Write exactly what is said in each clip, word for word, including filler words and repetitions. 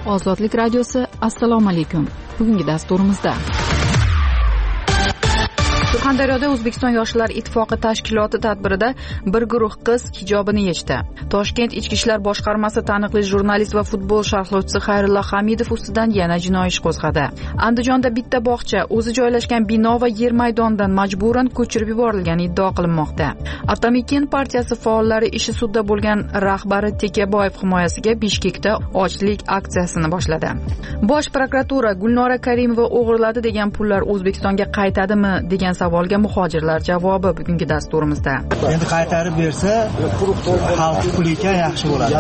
Ozodlik radiosi. Assalomu alaykum. Bugungi dasturimizda Surxondaryoda O'zbekiston Yoshlar ittifoqi tashkiloti tadbirida bir guruh qiz hijobini yechdi. Toshkent Ichki ishlar boshqarmasi taniqli jurnalist va futbol sharhlovchisi Xayrullo Hamidov ustidan yana jinoiy ish qo'zg'adi. Andijonda bitta bog'cha o'zi joylashgan bino va yer maydonidan majburan ko'chirib yuborilgani iddao qilinmoqda. Atomikin partiyasi faollari ishi sudda bo'lgan rahbari Tekaboyev himoyasiga Bishkekda ochlik aksiyasini boshladi. Bosh prokuratura Gulnora Karimova o'g'irladi degan pullar O'zbekistonga qaytadimi degan savolga muhojirlar javobi bugungi dasturimizda. Endi qaytarib bersa, xalq puliga yaxshi bo'ladi.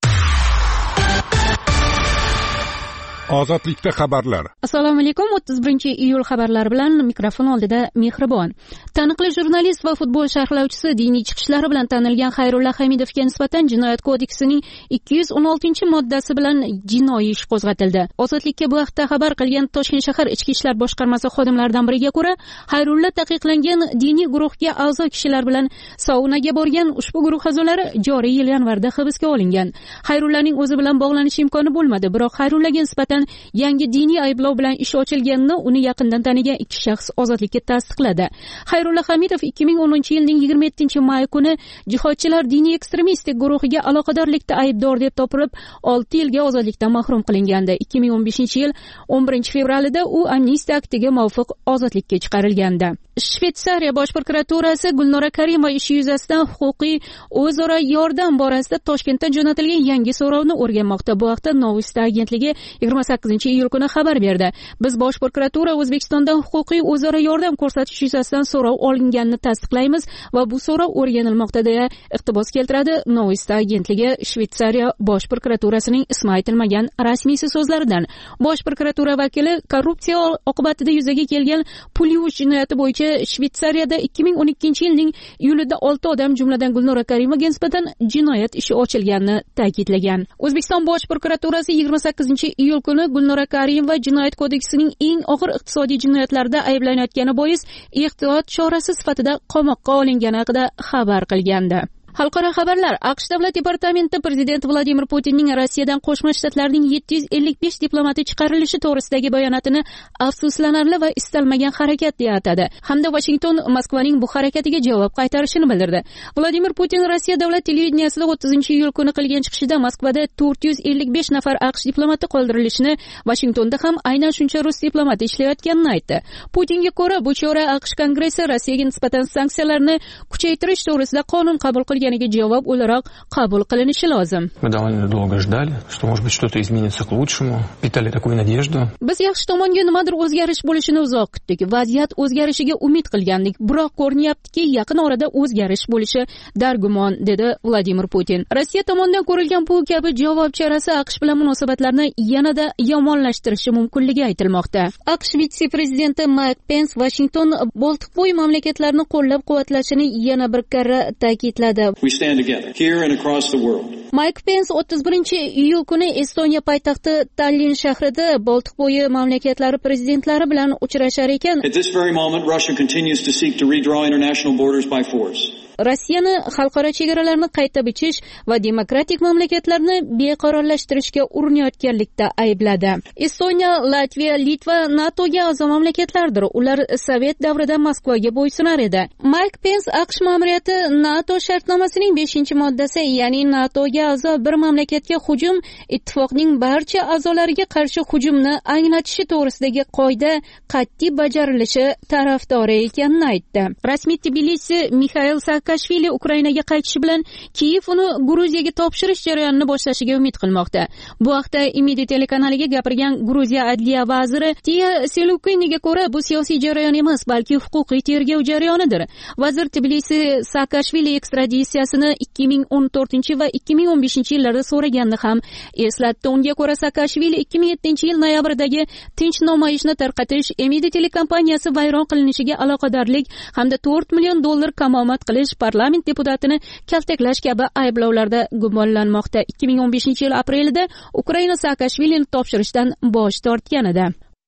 Ozodlikda xabarlar. Assalomu alaykum. o'ttiz birinchi iyul xabarlari bilan mikrofon oldida Mehribon. Taniqli jurnalist va futbol sharhlovchisi diniy chiqishlari bilan tanilgan Xayrullo Hamidovga nisbatan Jinoyat kodeksining ikki yuz o'n oltinchi moddasi bilan jinoiy ish qo'zg'atildi. Ozodlikka bu haqda xabar qilgan Toshkent shahar Ichki ishlar boshqarmasi xodimlaridan biriga ko'ra, Xayrullo taqiqlangan diniy guruhga a'zo kishilar bilan saunaga borgan ushbu guruh a'zolari joriy yil yanvarda hibsga olingan. Xayrullaning o'zi bilan bog'lanish imkoni bo'lmadi, biroq Xayrullaga nisbatan yangi diniy ayblov bilan ish ochilganini uni yaqindan tanigan ikki shaxs ozodlikka tasdiqladi. Xayrullo Hamidov ikki ming o'ninchi yilning yigirma yettinchi may kuni jihodchilar diniy ekstremistik guruhiga aloqadorlikda aybdor deb topilib, olti yilga ozodlikdan mahrum qilingandi. ikki ming o'n beshinchi yil o'n birinchi fevralida u amnistiya aktiga muvofiq ozodlikka chiqarilgandi. Shveysariya bosh prokuraturasi Gulnora Karimova ishi yuzasidan huquqiy o'zaro yordam borasida Toshkentda jo'natilgan yangi so'rovni o'rganmoqda. Bu haqda Novosti agentligi yigirma sakkizinchi iyul kuni xabar berdi. Biz bosh prokuratura O'zbekistondan huquqiy o'zaro yordam ko'rsatish yuzasidan so'rov olinganini tasdiqlaymiz va bu so'rov o'rganilmoqda deya iqtibos keltiradi Novosti agentligi Shveysariya bosh prokuraturasining ismi aytilmagan rasmiy so'zlaridan. Bosh prokuratura vakili korrupsiya oqibatida yuzaga kelgan pul yuvish jinoyati bo'yicha Shveysariyada ikki ming o'n ikkinchi yilning iyulida olti odam, jumladan Gulnora Karimovga nisbatan jinoyat ishi ochilganini ta'kidlagan. O'zbekiston bosh prokuraturasi yigirma sakkizinchi iyul kuni Gulnora Karimova jinoyat kodeksining eng og'ir iqtisodiy jinoyatlarida ayblanayotgani bois ehtiyot chorasi sifatida qamoqqa olingani haqida xabar qilgandi. Xalqaro xabarlar. AQSh davlat departamenti prezident Vladimir Putinning Rossiyadan Qo'shma Shtatlarning yetti yuz ellik besh diplomati chiqarilishi to'g'risidagi bayonotini afsuslanarli va istalmagan harakat deya atadi, hamda Washington Moskvaning bu harakatiga javob qaytarishini bildirdi. Vladimir Putin Rossiya davlat televideniyasida o'ttizinchi iyul kuni qilgan chiqishida Moskvada to'rt yuz ellik besh nafar AQSh diplomati qoldirilishini, Washingtonda ham aynan shuncha rus diplomati ishlayotganini aytdi. Putinga ko'ra, bu chora AQSh Kongressi Rossiyaga nisbatan sanksiyalarni kuchaytirish to'g'risida qonun qabul qilgan javob o'laroq qabul qilinishi lozim. Мы довольно долго ждали, что может быть что-то изменится к лучшему. Питали такую надежду. Biz yaxshi tomonga nimadir o'zgarish bo'lishini uzoq kutdik. Vaziyat o'zgarishiga umid qilgandik, biroq ko'rinyaptiki, yaqin orada o'zgarish bo'lishi dargumon, dedi Vladimir Putin. Rossiya tomonidan ko'rilgan bu kabi javob chorasi AQSh bilan munosabatlarni yanada yomonlashtirishi mumkinligi aytilmoqda. AQSh vitse-prezidenti Mike Pence Washington Boltiqbo'yi mamlakatlarni qo'llab-quvvatlashini yana bir karra ta'kidladi. We stand together here and across the world. Mike Pence o'ttiz birinchi iyul kuni Estoniya poytaxti Tallin shahrida Boltiqbo'yi mamlakatlari prezidentlari bilan uchrashar ekan. At this very moment, Russia continues to seek to redraw international borders by force. Rossiyani xalqaro chegaralarni qayta bichish va demokratik mamlakatlarni beqarorlashtirishga urinayotganlikda aybladi. Estoniya, Latviya, Litva NATOga a'zo mamlakatlardir. Ular Sovet davrida Moskvaga bo'ysunar edi. Mike Pence AQSh ma'muriyati NATO shartnomasining beshinchi moddasi, ya'ni NATOga a'zo bir mamlakatga hujum ittifoqning barcha a'zolariga qarshi hujumni anglatishi to'g'risidagi qoida qat'iy bajarilishi tarafdori ekanini aytdi. Rasmiy Tbilisi Mikhail Saakashvili Ukrainaga qaytishi bilan Kiyev uni Gruziyaga topshirish jarayonini boshlashiga umid qilmoqda. Bu haqda Imedi telekanaliga gapirgan Gruziya adliya vaziri Tia Selukiniga ko'ra, bu siyosiy jarayon emas, balki huquqiy tergov jarayonidir. Vazir Tbilisi Saakashvili ekstraditsiyasini ikki ming o'n to'rtinchi va ikki ming o'n beshinchi yillarda so'raganini ham eslatdi. Unga ko'ra, Saakashvili ikki ming yettinchi yil noyabrdagi tinch namoyishni tarqatish, Imedi telekompaniyasi vayron qilinishiga aloqadorlik hamda to'rt million dollar kamomad qilish, parlament deputatini kaltaklash kabi ayblovlarda gumonlanmoqda. ikki ming o'n beshinchi yil aprelida Ukraina Saakashvilini topshirishdan bosh tortgan edi.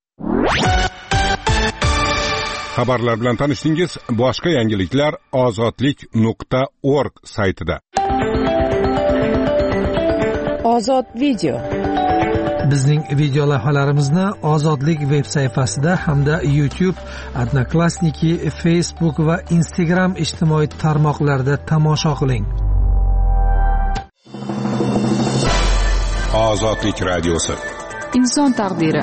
Xabarlar bilan tanishdingiz. Boshqa yangiliklar ozodlik nuqta org saytida. Ozod video. Bizning video lavhalarimizni Ozodlik veb sayfasida hamda YouTube, Odnoklassniki, Facebook va Instagram ijtimoiy tarmoqlarida tomosha qiling. Ozodlik radiosi. Inson taqdiri.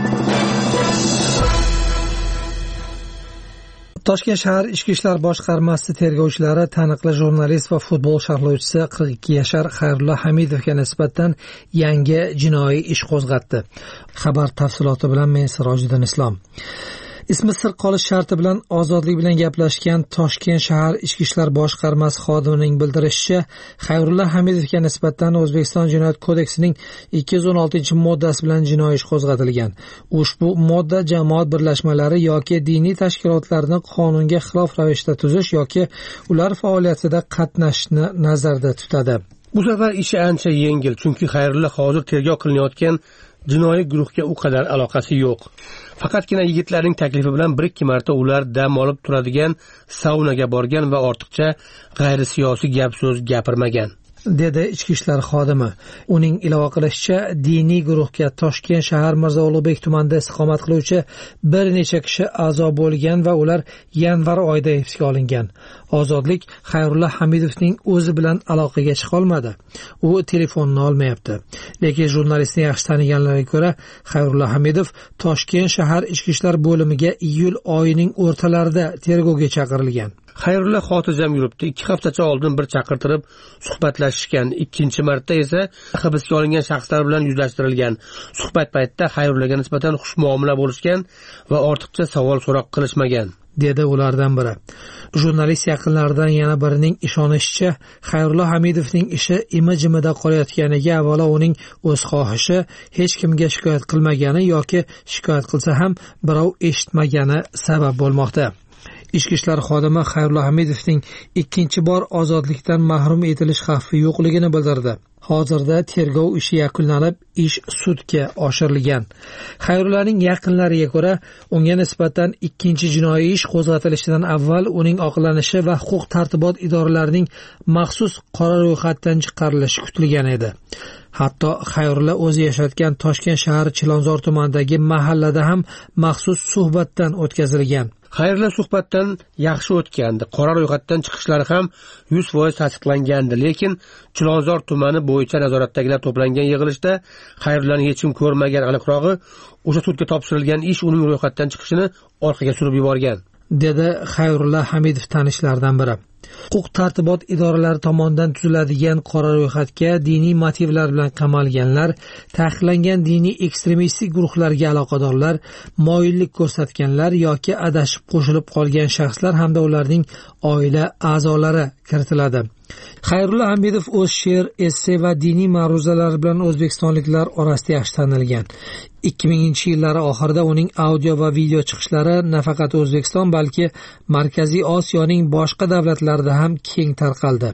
Toshkent shahar Ichki ishlar boshqarmasi tergovchilari taniqli jurnalist va futbol sharhlovchisi qirq ikki yashar Xayrullo Hamidovga nisbatan yangi jinoiy ish qo'zg'atdi. Xabar tafsiloti bilan men Sirojiddin Islom. Ismi sir qolish sharti bilan Ozodlik bilan gaplashgan Toshkent shahar Ichki ishlar boshqarmasi xodimining bildirishicha, Xayrullo Hamidovga nisbatan O'zbekiston Jinoyat kodeksining ikki yuz o'n oltinchi moddasi bilan jinoiy ish qo'zg'atilgan. Ushbu modda jamoat birlashmalari yoki diniy tashkilotlarni qonunga xilof ravishda tuzish yoki ular faoliyatida qatnashishni nazarda tutadi. Bu safar ishi ancha yengil, chunki Xayrullo hozir tergov qilinayotgan jinoiy guruhga u qadar aloqasi yo'q. Faqatgina yigitlarning taklifi bilan bir-ikki marta ular dam olib turadigan saunaga borgan va ortiqcha g'ayri siyosiy gap-so'z gapirmagan, dedi ichki ishlar xodimi. Uning ilova qilishicha, diniy guruhga Toshkent shahar Mirzo Ulug'bek tumanida istiqomat qiluvchi bir necha kishi a'zo bo'lgan va ular yanvar oyida hibsga olingan. Ozodlik Xayrullo Hamidovning o'zi bilan aloqaga chiqa olmadi. U telefonni olmayapti. Lekin jurnalistni yaxshi taniganlarga ko'ra, Xayrullo Hamidov Toshkent shahar ichki ishlar bo'limiga iyul oyining o'rtalarida tergovga chaqirilgan. Xayrullo xotirjam yuribdi. ikki haftacha oldin bir chaqirtirib suhbatlashishgan. Ikkinchi marta esa hibsga olingan shaxslar bilan yuzlashtirilgan. Suhbat paytida Xayrulloga nisbatan xushmuomala bo'lishgan va ortiqcha savol so'roq qilishmagan, dedi ulardan biri. Jurnalist yaqinlaridan yana birining ishonishicha, Xayrullo Hamidovning ishi imi-jimida qolayotganiga avvalo uning o'z xohishi, hech kimga shikoyat qilmagani yoki shikoyat qilsa ham birov eshitmagani sabab bo'lmoqda. Ichki ishlar xodimi Xayrullo Hamidovning ikkinchi bor ozodlikdan mahrum etilish xavfi yo'qligini bildirdi. Hozirda tergov ishi yakunlanib, ish sudga oshirilgan. Xayrulloning yaqinlariga ko'ra, unga nisbatan ikkinchi jinoiy ish qo'zg'atilishidan avval uning oqlanishi va huquq tartibot idoralarining maxsus qora ro'yxatdan chiqarilishi kutilgan edi. Hatto Xayrullo o'zi yashayotgan Toshkent shahar Chilonzor tumanidagi mahallada ham maxsus suhbatdan o'tkazilgan. Xayrullo suhbatdan yaxshi o'tgandi. Qora ro'yxatdan chiqishlari ham yuz foiz tasdiqlangandi, lekin Chilonzor tumani bo'yicha nazoratdagilar to'plangan yig'ilishda Xayrulloning hech kim ko'rmagan, aniqrog'i o'sha sudga topshirilgan ish uning ro'yxatdan chiqishini orqaga surib yuborgan, dedi Xayrullo Hamidov tanishlaridan biri. Huquq tartibot idoralari tomonidan tuziladigan qora ro'yxatga diniy motivlar bilan qamalganlar, taqiqlangan diniy ekstremistik guruhlarga aloqadorlar, moyillik ko'rsatganlar yoki adashib qo'shilib qolgan shaxslar hamda ularning oila a'zolari kiritiladi. Xayrullo Hamidov o'z she'r, esse va diniy ma'ruzalar bilan o'zbekistonliklar orasida yaxshi tanilgan. ikki minginchi yillar oxirida uning audio va video chiqishlari nafaqat O'zbekiston, balki Markaziy Osiyoning boshqa davlatlarida ham keng tarqaldi.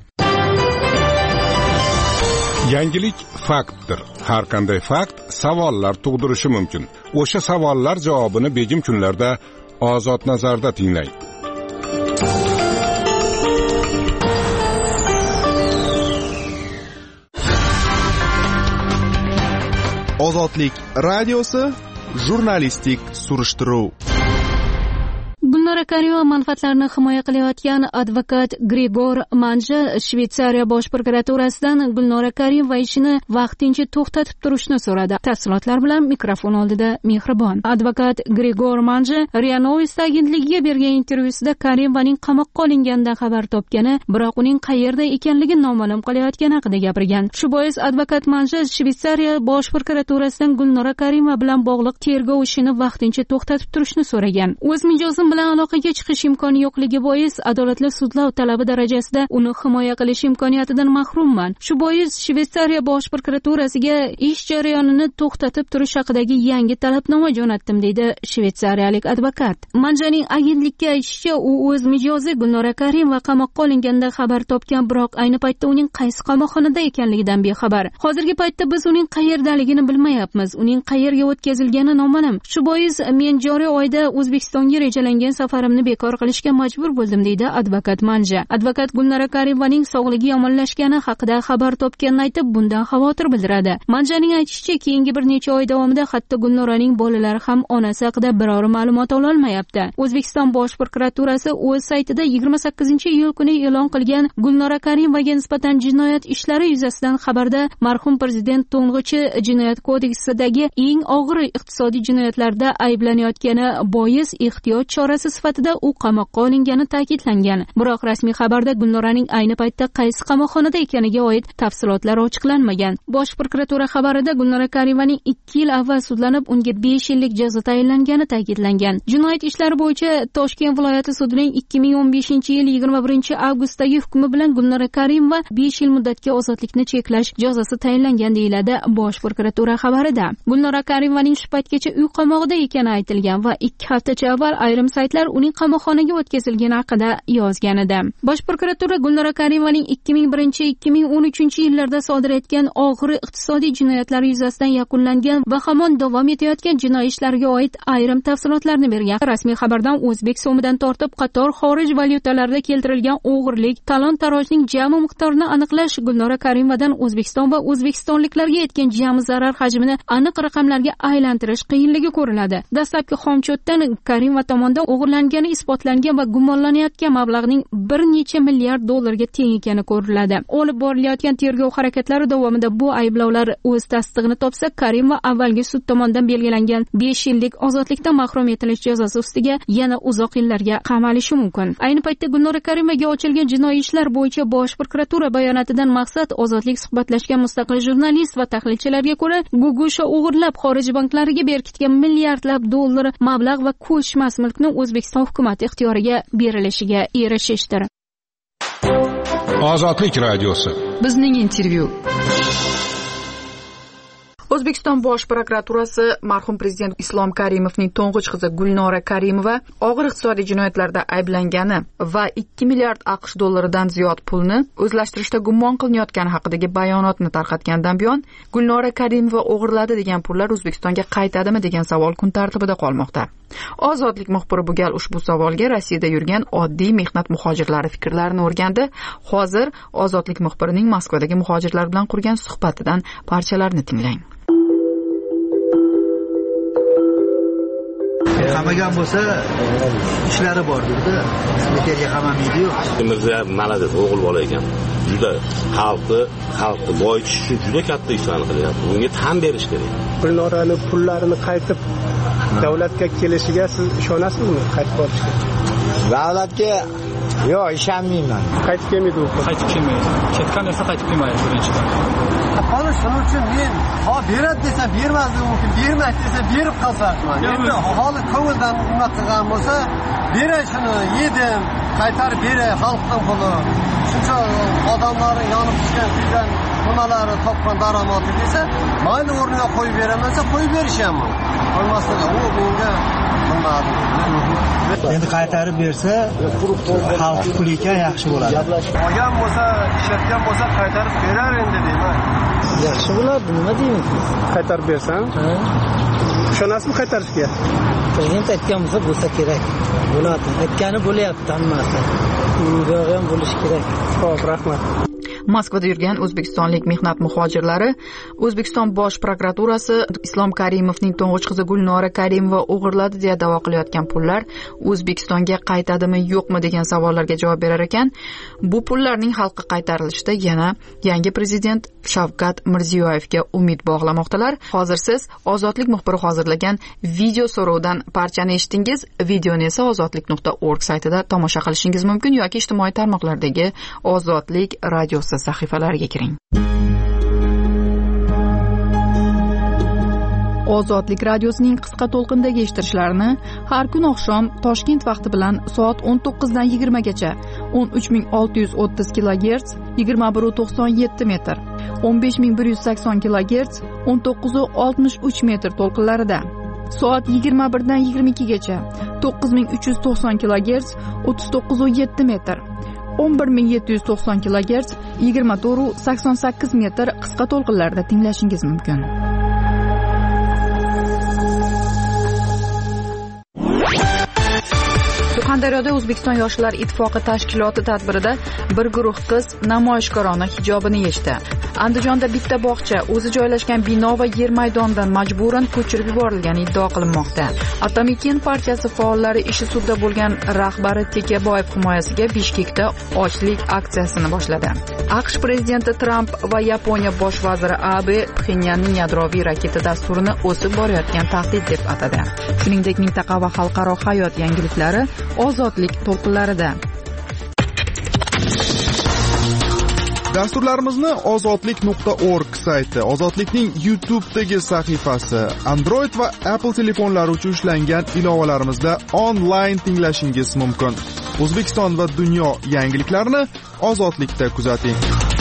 Yangilik faktdir. Har qanday fakt savollar tug'dirishi mumkin. O'sha savollar javobini begim kunlarda Ozod nazarda tinglang. Ozodlik radiosi jurnalistik surishtiruv. Gulnora Karimova manfaatlarini himoya qilayotgan advokat Grigor Manja Shveysariya bosh prokuraturasidan Gulnora Karimova ishini vaqtincha to'xtatib turishni so'radi. Tafsilotlar bilan mikrofon oldida Mehribon. Advokat Grigor Manja Ria Novosti agentligiga bergan intervyusida Karimovaning qamoqqa olinganidan xabar topgani, biroq uning qayerda ekanligi noma'lum qolayotgani haqida gapirgan. Shu bois advokat Manja Shveysariya bosh prokuraturasidan Gulnora Karimova bilan bog'liq tergov ishini vaqtincha to'xtatib turishni so'ragan. O'z mijozim bilan aloqaga chiqish imkoni yo'qligi bois adolatli sudlov talabi darajasida uni himoya qilish imkoniyatidan mahrumman. Shu bois Shveysariya bosh prokuraturasiga ish jarayonini to'xtatib turish haqidagi yangi talabnoma jo'natdim, deydi shveysariyalik advokat. Manjaning agentlikka aytishicha, u o'z mijozi Gulnora Karimova qamoqqa olinganda xabar topgan, biroq ayni paytda uning qaysi qamoqxonada ekanligidan bexabar. Hozirgi paytda biz uning qayerdaligini bilmayapmiz. Uning qayerga o'tkazilgani noma'lum. Shu bois men joriy oyda O'zbekistonga rejalangan safarimni bekor qilishga majbur bo'ldim, deydi advokat Manja. Advokat Gulnora Karimovaning sog'ligi yomonlashgani haqida xabar topganini aytib, bundan xavotir bildiradi. Manjaning aytishicha, keyingi bir necha oy davomida hatto Gulnoraning bolalari ham onasi haqida biror ma'lumot ola olmayapti. O'zbekiston Bosh prokuraturasi o'z saytida yigirma sakkizinchi iyul kuni e'lon qilgan Gulnora Karimovaga nisbatan jinoyat ishlari yuzasidan xabarda marhum prezident to'ng'ichi jinoyat kodeksidagi eng og'ir iqtisodiy jinoyatlarda ayblanayotgani bois ehtiyot chorasi sifatida u qamoqqa olingani ta'kidlangan. Biroq rasmiy xabarda Gulnoraning ayni paytda qaysi qamoqxonada ekaniga oid tafsilotlar ochiqlanmagan. Bosh prokuratura xabarida Gulnora Karimovaning ikki yil avval sudlanib, unga besh yillik jazo tayinlangani ta'kidlangan. Jinoyat ishlari bo'yicha Toshkent viloyati sudining ikki ming o'n beshinchi yil yigirma birinchi avgustdagi hukmi bilan Gulnora Karimova besh yil muddatga ozodlikni cheklash jazosi tayinlangan, deyiladi Bosh prokuratura xabarida. Gulnora Karimovaning shu paytgacha uy qamog'ida ekani aytilgan va ikki haftacha avval ayrim saytlar uning qamoqxonaga o'tkazilgani haqida yozgan edi. Bosh prokuratura Gulnora Karimovaning ikki ming birinchi ikki ming o'n uchinchi yillarda sodir etgan og'ir iqtisodiy jinoyatlari yuzasidan yakunlangan va hamon davom etayotgan jinoiy ishlarga oid ayrim tafsilotlarni bergan. Rasmiy xabardan o'zbek so'midan tortib qator xorij valyutalarida keltirilgan o'g'irlik, talon-tarojning jami miqdorini aniqlash, Gulnora Karimovadan O'zbekiston va o'zbekistonliklarga yetgan jami zarar hajmini aniq raqamlarga aylantirish qiyinligi ko'riladi. Dastlabki xomchotdan Karimova tomonidan o'g'irlangani isbotlangan va gumonlanayotgan mablag'ning bir necha milliard dollarga teng ekani ko'riladi. Olib borilayotgan tergov harakatlari davomida bu ayblovlar o'z tasdig'ini topsa, Karimova avvalgi sud tomonidan belgilangan besh yillik ozodlikdan mahrum etilish jazosi ustiga yana uzoq yillarga qamalishi mumkin. Ayni paytda Gulnora Karimovaga ochilgan jinoiy ishlar bo'yicha Bosh prokuratura bayonotidan maqsad ozodlik suhbatlashgan mustaqil jurnalist va tahlilchilarga ko'ra, Gugusha o'g'irlab xorij banklariga berkitgan milliardlab dollar mablag' va ko'chmas mulkni O'zbekiston hukumati ixtiyoriga berilishiga erishishdir. Ozodlik radiosi. Bizning intervyu. O'zbekiston Bosh prokuraturasi marhum prezident Islom Karimovning to'ng'ich qizi Gulnora Karimova og'ir iqtisodiy jinoyatlarda ayblangani va ikki milliard AQSh dollaridan ziyod pulni o'zlashtirishda gumon qilinayotgani haqidagi bayonotni tarqatgandan buyon Gulnora Karimova o'g'irladi degan pullar O'zbekistonga qaytadimi degan savol kun tartibida qolmoqda. Ozodlik muxbiri bu gal ushbu savolga Rossiyada yurgan oddiy mehnat muhojirlari fikrlarini o'rgandi. Hozir Ozodlik muxbirining Moskvadagi muhojirlar bilan qurgan suhbatidan parchalarni tinglang. Qamagan bo'lsa, ishlari bor dedi. Bekarga qamamaydi-yu. Mirziyoyev malades o'g'il bola ekan. Juda xalqni, xalqni boyitish uchun juda katta ishlarni qilyapti. Bunga tan berish kerak. Gulnorani pullarini qaytib davlatga kelishiga siz ishonasizmi? Qaytib olishga. Davlatga yo'q, ishonmayman. Qaytib kelmaydi u. Qaytib kelmaydi. Ketgan esa qaytib kelmaydi birinchidan. Hozir shuning uchun men ha beradi desam bermasligi mumkin, bermaydi desam berib qolsa. Endi hozir ko'ngildan nima qilgan bo'lsa, beray shuni yedim, qaytarib beray xalqdan puli. Shuncha odamlarning yonib tushgan kuydan nimalari topgan daromadi desa, mayli o'rniga qo'yib beraman desa, qo'yib berishaman. Olmasa u bunga bilmadim. Endi qaytarib bersa, xalq puliga yaxshi bo'ladi. Olgan bo'lsa, ishlatgan bo'lsa qaytarib berar endi deyman. Yaxshi bo'ladi, nima deymiz? Qaytarib bersam? Ha. Ishonasizmi qaytarishga? Prezident aytgan bo'lsa, bo'lsa kerak. Bo'ladi. Aytgani bo'lyapti hammasi. Buyog'i ham bo'lishi kerak. Xo'p, rahmat. Moskvada yurgan o'zbekistonlik mehnat muhojirlari O'zbekiston Bosh prokuraturasi Islom Karimovning to'ng'ich qizi Gulnora Karimova o'g'irladi deya da'vo qilayotgan pullar O'zbekistonga qaytadimi yo'qmi degan savollarga javob berar ekan. Bu pullarning xalqqa qaytarilishida yana yangi prezident Shavkat Mirziyoyevga umid bog'lamoqdalar. Hozir siz Ozodlik muxbiri hozirlagan video so'rovdan parchani eshitdingiz. Videoni esa ozodlik nuqta org saytida tomosha qilishingiz mumkin yoki ijtimoiy tarmoqlardagi Ozodlik radiosi sahifalariga kiring. Ozodlik radiosining qisqa to'lqindagi eshittirishlarini har kun oqshom Toshkent vaqti bilan soat o'n to'qqiz dan yigirma gacha o'n uch ming olti yuz o'ttiz kilogerts yigirma bir nuqta to'qson yetti metr, o'n besh ming bir yuz sakson kilogerts o'n to'qqiz nuqta oltmish uch metr to'lqinlarida, soat yigirma bir dan yigirma ikki gacha to'qqiz ming uch yuz to'qson kilogerts o'ttiz to'qqiz nuqta yetti metr, o'n bir ming yetti yuz to'qson kilogerts yigirma to'rt nuqta sakson sakkiz metr qisqa to'lqinlarda tinglashingiz mumkin. Surxondaryoda O'zbekiston yoshlar ittifoqi tashkiloti tadbirida bir guruh qiz namoyishkorona hijobini yechdi. Andijonda bitta bog'cha o'zi joylashgan bino va yer maydonidan majburan ko'chirib yuborilgani iddia qilinmoqda. Atomikin partiyasi faollari ishi sudda bo'lgan rahbari Tekaboyev himoyasiga Bishkekda ochlik aksiyasini boshladi. AQSh prezidenti Tramp va Yaponiya bosh vaziri Abe Pxenyanning yadroviy raketa dasturini o'sib borayotgan tahdid deb atadi. Shuningdek, mintaqa va xalqaro hayot yangiliklari ozodlik to'lqinlarida. Dasturlarimizni ozodlik nuqta org sayti, Ozodlikning YouTube'dagi sahifasi, Android va Apple telefonlari uchun ishlangan ilovalarimizda onlayn tinglashingiz mumkin. O'zbekiston va dunyo yangiliklarini Ozodlikda kuzating.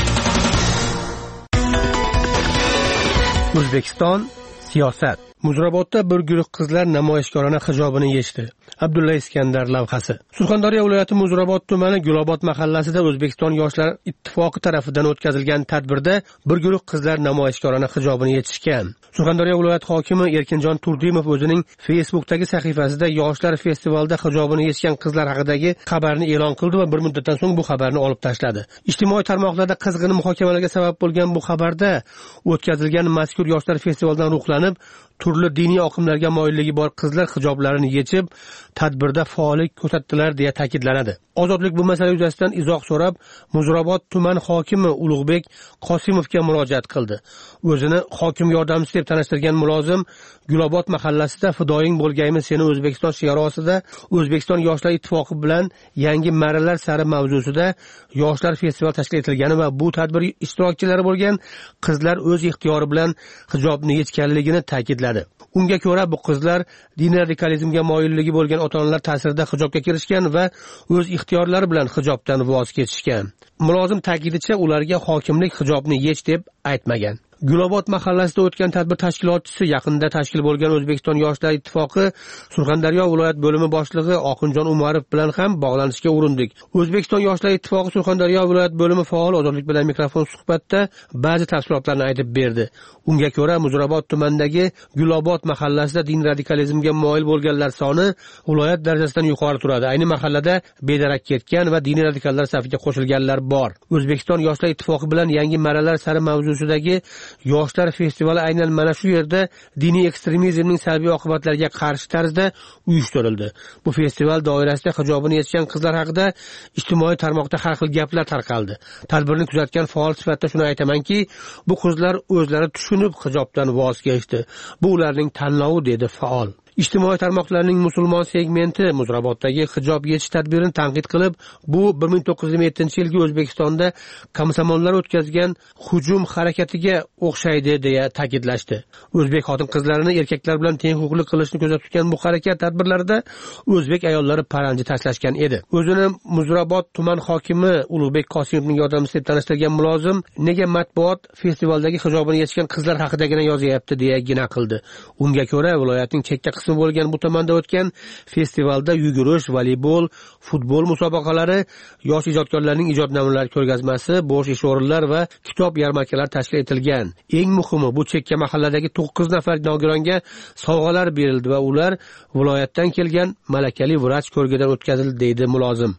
O'zbekiston siyosat. Muzrabotda bir guruh qizlar namoyishkorona hijobini yechdi. Abdulla Iskandar lavhasi. Surxondaryo viloyati Muzrabot tumani Gulobod mahallasida O'zbekiston yoshlar ittifoqi tomonidan o'tkazilgan tadbirda bir guruh qizlar namoyishkorona hijobini yechishgan. Surxondaryo viloyati hokimi Erkinjon Turdimov o'zining Facebook'dagi sahifasida yoshlar festivalida hijobini yechgan qizlar haqidagi xabarni e'lon qildi va bir muddatdan so'ng bu xabarni olib tashladi. Ijtimoiy tarmoqlarda qizg'in muhokamalarga sabab bo'lgan bu xabarda o'tkazilgan mazkur yoshlar festivalidan ruhlanib, turli diniy oqimlarga moyilligi bor qizlar hijoblarini yechib, tadbirda faollik ko'rsatdilar deya ta'kidlanadi. Ozodlik bu masala yuzasidan izoh so'rab, Muzrabot tuman hokimi Ulug'bek Qosimovga murojaat qildi. O'zini hokim yordamchisi deb tanishtirgan mulozim Gulobod mahallasida fidoying bo'lgaymiz seni O'zbekiston shiori ostida O'zbekiston yoshlar ittifoqi bilan yangi marralar sari mavzusida yoshlar festivali tashkil etilgani va bu tadbir ishtirokchilari bo'lgan qizlar o'z ixtiyori bilan hijobni yechganligini ta'kidladi. Unga ko'ra bu qizlar diniy radikalizmga moyilligi bo'lgan ota-onalar ta'sirida hijobga kirishgan va o'z ixtiyorlari bilan hijobdan voz kechishgan. Mulozim ta'kidicha ularga hokimlik hijobni yech deb aytmagan. Gulobod mahallasida o'tgan tadbir tashkilotchisi yaqinda tashkil bo'lgan O'zbekiston yoshlar ittifoqi Surxondaryo viloyat bo'limi boshlig'i Oqinjon Umarov bilan ham bog'lanishga urindik. O'zbekiston yoshlar ittifoqi Surxondaryo viloyat bo'limi faol Ozodlik bilan mikrofon suhbatda ba'zi tafsilotlarni aytib berdi. Unga ko'ra Muzrabot tumanidagi Gulobod mahallasida din radikalizmga moyil bo'lganlar soni viloyat darajasidan yuqori turadi. Ayni mahallada bedarak ketgan va diniy radikallar safiga qo'shilganlar bor. O'zbekiston yoshlar ittifoqi bilan yangi marralar sari mavzusidagi yoshlar festivali aynan mana shu yerda diniy ekstremizmning salbiy oqibatlariga qarshi tarzda uyushtirildi. Bu festival doirasida hijobini yechgan qizlar haqida ijtimoiy tarmoqda har xil gaplar tarqaldi. Tadbirni kuzatgan faol sifatida shuni aytamanki, bu qizlar o'zlari tushunib hijobdan voz kechdi. Bu ularning tanlovi dedi faol. Ijtimoiy tarmoqlarning musulmon segmenti Muzraboddagi hijob yechish tadbirini tanqid qilib, bu bir ming to'qqiz yuz yettinchi yilgi O'zbekistonda komsomollar o'tkazgan hujum harakatiga o'xshaydi deya ta'kidlashdi. O'zbek xotin-qizlarini erkaklar bilan teng huquqli qilishni ko'zda tutgan bu harakat tadbirlarida o'zbek ayollari paranji tashlashgan edi. O'zini Muzrabot tuman hokimi Ulug'bek Qosimovning yordamchisi deb tanishtirgan mulozim nega matbuot festivaldagi hijobini yechgan qizlar haqidagina yozyapti deya gina qildi. Unga ko'ra viloyatning chekka qismi bo'lgan bu tomanda o'tgan festivalda yugurish, voleybol, futbol musobaqalari, yosh ijodkorlarning ijod namunalari ko'rgazmasi, bo'sh ish o'rinlar va kitob yarmarkalari tashkil etilgan. Eng muhimi, bu chekka mahalladagi to'qqiz nafar nogironga sovg'alar berildi va ular viloyatdan kelgan malakali vrach ko'rgidan o'tkazildi deydi mulozim.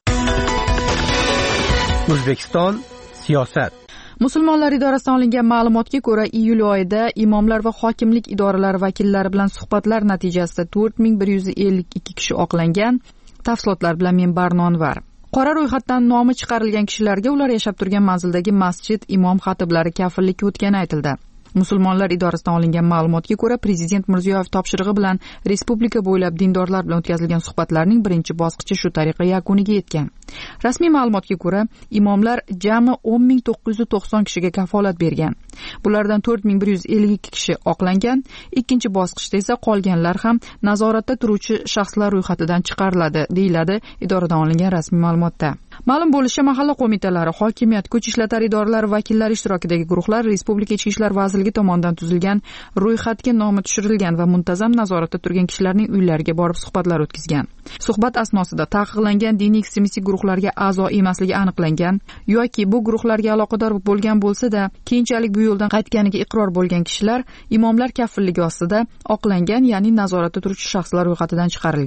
O'zbekiston siyosat. Musulmonlar idorasidan olingan ma'lumotga ko'ra, iyul oyida imomlar va hokimlik idoralari vakillari bilan suhbatlar natijasida to'rt ming bir yuz ellik ikki kishi oqlangan. Tafsilotlar bilan men Barnonvar. Qora ro'yxatdan nomi chiqarilgan kishilarga ular yashab turgan manzildagi masjid imom xatiblari kafillikka o'tgani aytildi. Musulmonlar idorasidan olingan ma'lumotga ko'ra, Prezident Mirziyoyev topshirig'i bilan respublika bo'ylab dindorlar bilan o'tkazilgan suhbatlarning birinchi bosqichi shu tariqa yakuniga yetgan. Rasmiy ma'lumotga ko'ra, imomlar jami o'n ming to'qqiz yuz to'qson kishiga kafolat bergan. Bulardan to'rt ming bir yuz ellik ikki kishi oqlangan. Ikkinchi bosqichda esa qolganlar ham nazoratda turuvchi shaxslar ro'yxatidan chiqariladi, deyiladi idoradan olingan rasmiy ma'lumotda. Ma'lum bo'lishicha, mahalla qo'mitalari, hokimiyat, kuch ishlatar idoralari vakillari ishtirokidagi guruhlar Respublika Ichki ishlar vazirligi tomonidan tuzilgan ro'yxatga nomi tushirilgan va muntazam nazoratda turgan kishilarning uylariga borib suhbatlar o'tkazgan. Suhbat asnosida taqiqlangan diniy ekstremistik guruhlarga a'zo emasligi aniqlangan yoki bu guruhlarga aloqador bo'lgan bo'lsa-da, keyinchalik bu yo'ldan qaytganiga iqror bo'lgan kishilar imomlar kafilligi ostida oqlangan, ya'ni nazoratda turuvchi shaxslar ro'yxatidan chiqarilgan.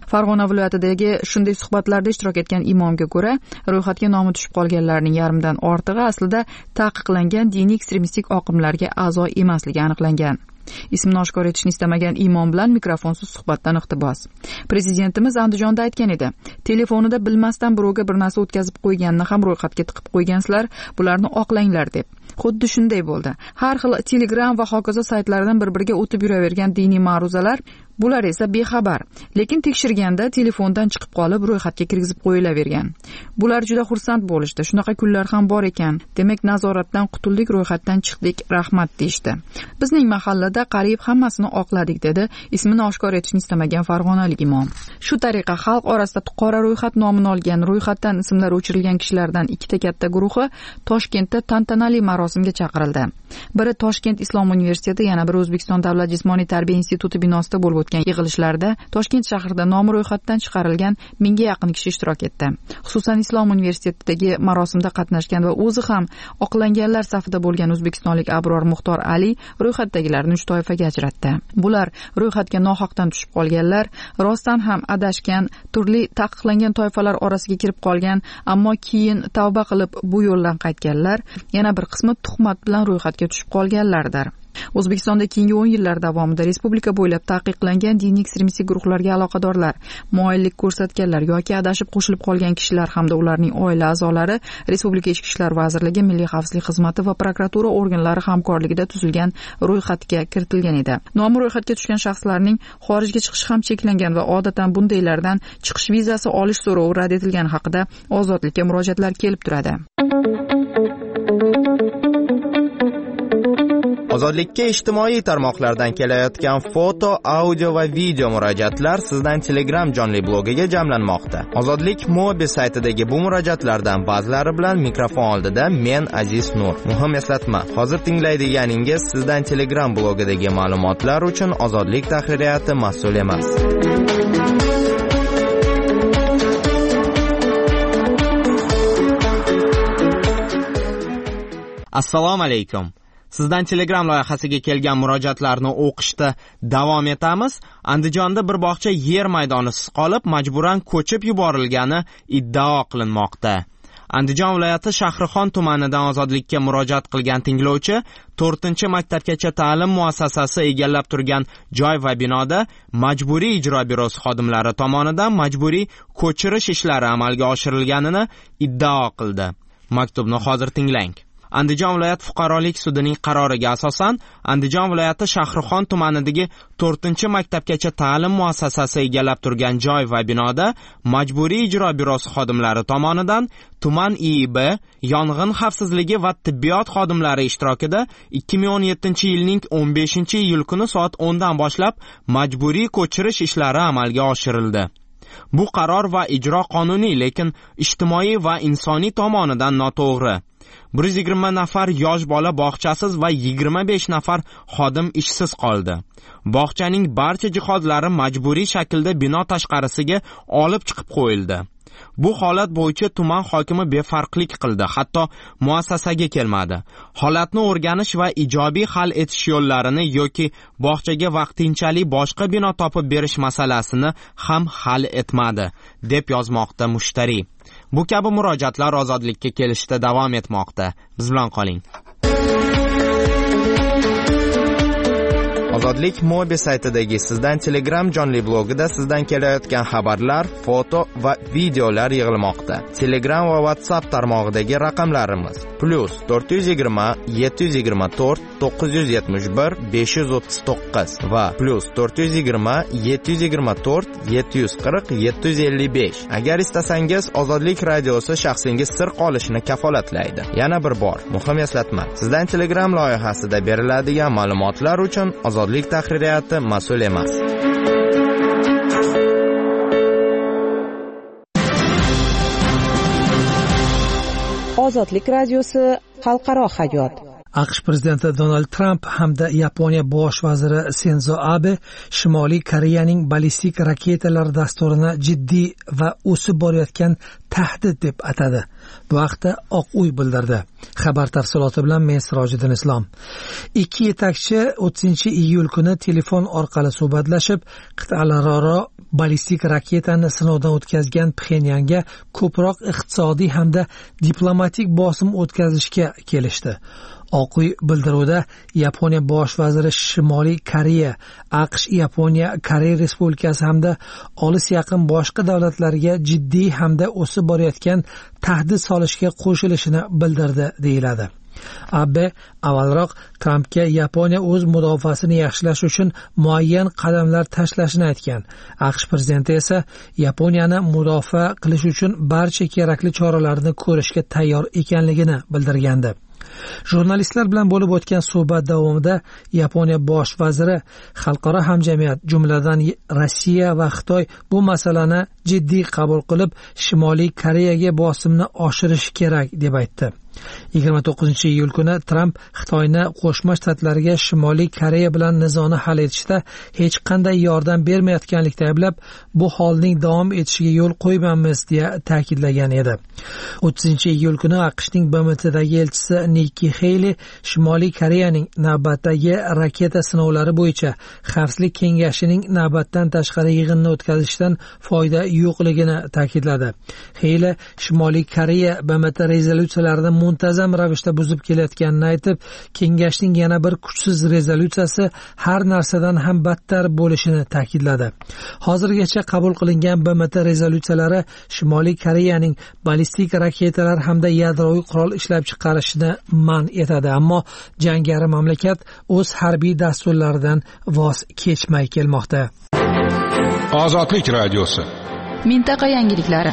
Farg'ona viloyatidagi shunday suhbatlarda ishtirok etgan imomga ko'ra, ro'yxatga nomi tushib qolganlarning yarmidan ortig'i aslida taqiqlangan diniy ekstremistik oqimlarga a'zo emasligi aniqlangan. Ismini oshkor etishni istamagan imom bilan mikrofonsiz suhbatdan iqtibos. Prezidentimiz Andijonda aytgan edi: "Telefonida bilmasdan birovga bir narsa o'tkazib qo'yganini ham ro'yxatga tiqib qo'ygansizlar, bularni oqlanglar" deb. Xuddi shunday bo'ldi. Har xil Telegram va hokazo saytlaridan bir-biriga o'tib yuravergan diniy ma'ruzalar, bular esa bexabar, lekin tekshirganda telefondan chiqib qolib ro'yxatga kirgizib qo'yilavergan. Bular juda xursand bo'lishdi. Shunaqa kunlar ham bor ekan. Demak, nazoratdan qutuldik, ro'yxatdan chiqdik, rahmat deyishdi. Bizning mahallada qariyb hammasini oqladik, dedi ismini oshkor etishni istamagan farg'onalik imom. Shu tariqa xalq orasida qora ro'yxat nomini olgan, ro'yxatdan ismlari o'chirilgan kishilardan ikkita katta guruhi Toshkentda tantanali marosimga chaqirildi. Biri Toshkent Islom universiteti, yana biri O'zbekiston davlat jismoniy tarbiya instituti binosida bo'lib o'tgan yig'ilishlarda Toshkent shahrida nomi ro'yxatdan chiqarilgan mingga yaqin kishi ishtirok etdi. Xususan Islom universitetidagi marosimda qatnashgan va o'zi ham oqlanganlar safida bo'lgan o'zbekistonlik Abror Muxtor Ali ro'yxatdagilarni uch toifaga ajratdi. Bular ro'yxatga nohaqdan tushib qolganlar, rostdan ham adashgan, turli taqiqlangan toifalar orasiga kirib qolgan, ammo keyin tavba qilib bu yo'ldan qaytganlar, yana bir qismi tuhmat bilan ro'yxatga tushib qolganlardir. O'zbekistonda keyingi o'n yillar davomida respublika bo'ylab taqiqlangan diniy ekstremistik guruhlarga aloqadorlar, muayillik ko'rsatganlar yoki adashib qo'shilib qolgan kishilar hamda ularning oila a'zolari Respublika Ichki ishlar vazirligi, Milliy xavfsizlik xizmati va prokuratura organlari hamkorligida tuzilgan ro'yxatga kiritilgan edi. Nomi ro'yxatga tushgan shaxslarning xorijga chiqishi ham cheklangan va odatan bundaylardan chiqish vizasi olish so'rovi rad etilgani haqida ozodlikka murojaatlar kelib turadi. Ozodlikka ijtimoiy tarmoqlardan kelayotgan foto, audio va video murojaatlar sizdan Telegram jonli blogiga jamlanmoqda. Ozodlik Mobi saytidagi bu murojaatlardan ba'zilari bilan mikrofon oldida men Aziz Nur. Muhim eslatma: hozir tinglaydiganingiz sizdan Telegram blogidagi ma'lumotlar uchun Ozodlik tahririyati mas'ul emas. Assalomu alaykum. Sizdan Telegram loyihasiga kelgan murojaatlarni o'qishda davom etamiz. Andijonda bir bog'cha yer maydonisiz qolib, majburan ko'chib yuborilgani iddao qilinmoqda. Andijon viloyati Shahrixon tumanidan Ozodlikka murojaat qilgan tinglovchi to'rtinchi maktabgacha ta'lim muassasasi egallab turgan joy va binoda majburiy ijro byurosi xodimlari tomonidan majburiy ko'chirish ishlari amalga oshirilganini iddao qildi. Maktubni hozir tinglang. Andijon viloyat fuqarolik sudining qaroriga asosan Andijon viloyati Shahrixon tumanidagi to'rtinchi maktabgacha ta'lim muassasasi egallab turgan joy va binoda majburiy ijro byurosi xodimlari tomonidan tuman I I B yong'in xavfsizligi va tibbiyot xodimlari ishtirokida ikki ming o'n yettinchi yilning o'n beshinchi iyul kuni soat o'ndan boshlab majburiy ko'chirish ishlari amalga oshirildi. Bu qaror va ijro qonuniy, lekin ijtimoiy va insoniy tomonidan noto'g'ri. bir yuz yigirma nafar yosh bola bog'chasiz va yigirma besh nafar xodim ishsiz qoldi. Bog'chaning barcha jihozlari majburiy shaklda bino tashqarisiga olib chiqib qo'yildi. Bu holat bo'yicha tuman hokimi befarqlik qildi, hatto muassasaga kelmadi. Holatni o'rganish va ijobiy hal etish yo'llarini yoki bog'chaga vaqtinchalik boshqa bino topib berish masalasini ham hal etmadi, deb yozmoqda mushtari. Bu kabi murojaatlar ozodlikka kelishda davom etmoqda. Biz bilan qoling. Ozodlik Mobi saytidagi sizdan Telegram jonli blogida sizdan kelayotgan xabarlar, foto va videolar yig'ilmoqda. Telegram va WhatsApp tarmog'idagi raqamlarimiz: plus to'rt yuz yigirma yetti yuz yigirma to'rt to'qqiz yuz yetmish bir besh yuz o'ttiz to'qqiz va plus to'rt yuz yigirma yetti yuz yigirma to'rt yetti yuz qirq yetti yuz ellik besh. Agar istasangiz Ozodlik radiosi shaxsingiz sir qolishini kafolatlaydi. Yana bir bor muhim eslatma: sizdan Telegram loyihasida beriladigan ma'lumotlar uchun Ozodlik tahririyati mas'ul emas. Ozodlik radiosi xalqaro hayot. AQSh prezidenti Donald Trump hamda Yaponiya bosh vaziri Senzo Abe Shimoliy Koreyaning ballistik raketalar dasturini jiddiy va o'sib borayotgan tahdid deb atadi. Bu haqda Oq uy bildirdi. Xabar tafsiloti bilan men Sirojiddin Islom. Ikki yetakchi o'ttizinchi iyul kuni telefon orqali suhbatlashib, qit'alararo ballistik raketani sinovdan o'tkazgan Pxenyanga ko'proq iqtisodiy hamda diplomatik bosim o'tkazishga kelishdi. Oq uy bildiruvda Yaponiya bosh vaziri Shimoliy Koreya, AQSh, Yaponiya, Koreya Respublikasi hamda olis yaqin boshqa davlatlarga jiddiy hamda o'sib borayotgan tahdid solishga qo'shilishini bildirdi deyiladi. Abe avvalroq Trampga Yaponiya o'z mudofaasini yaxshilash uchun muayyan qadamlar tashlashini aytgan. AQSh prezidenti esa Yaponiyani mudofaa qilish uchun barcha kerakli choralarni ko'rishga tayyor ekanligini bildirgandi. Jurnalistlar bilan bo'lib o'tgan suhbat davomida Yaponiya bosh vaziri xalqaro hamjamiyat, jumladan Rossiya va Xitoy bu masalani jiddiy qabul qilib, Shimoliy Koreyaga bosimni oshirish kerak deb aytdi. yigirma to'qqizinchi iyul kuni Tramp Xitoyni Qo'shma Shtatlarga Shimoliy Koreya bilan nizoni hal etishda hech qanday yordam bermayotganlikda ayblab, bu holning davom etishiga yo'l qo'ymaymiz deya ta'kidlagan edi. o'ttizinchi iyul kuni AQShning B M Tdagi elchisi Nikki Haley Shimoliy Koreyaning navbatdagi raketa sinovlari bo'yicha Xavfsizlik kengashining navbatdan tashqari yig'inni o'tkazishdan foyda yo'qligini ta'kidladi. Haley Shimoliy Koreya B M T rezolyutsiyalarini muntazam ravishda buzib kelayotganini aytib, kengashning yana bir kuchsiz rezolyutsiyasi har narsadan ham battar bo'lishini ta'kidladi. Hozirgacha qabul qilingan B M T rezolyutsiyalari Shimoliy Koreyaning ballistik raketalar hamda yadroviy qurol ishlab chiqarishini man etadi, ammo jangari mamlakat o'z harbiy dasturlaridan voz kechmay kelmoqda. Ozodlik radiosi. Mintaqa yangiliklari.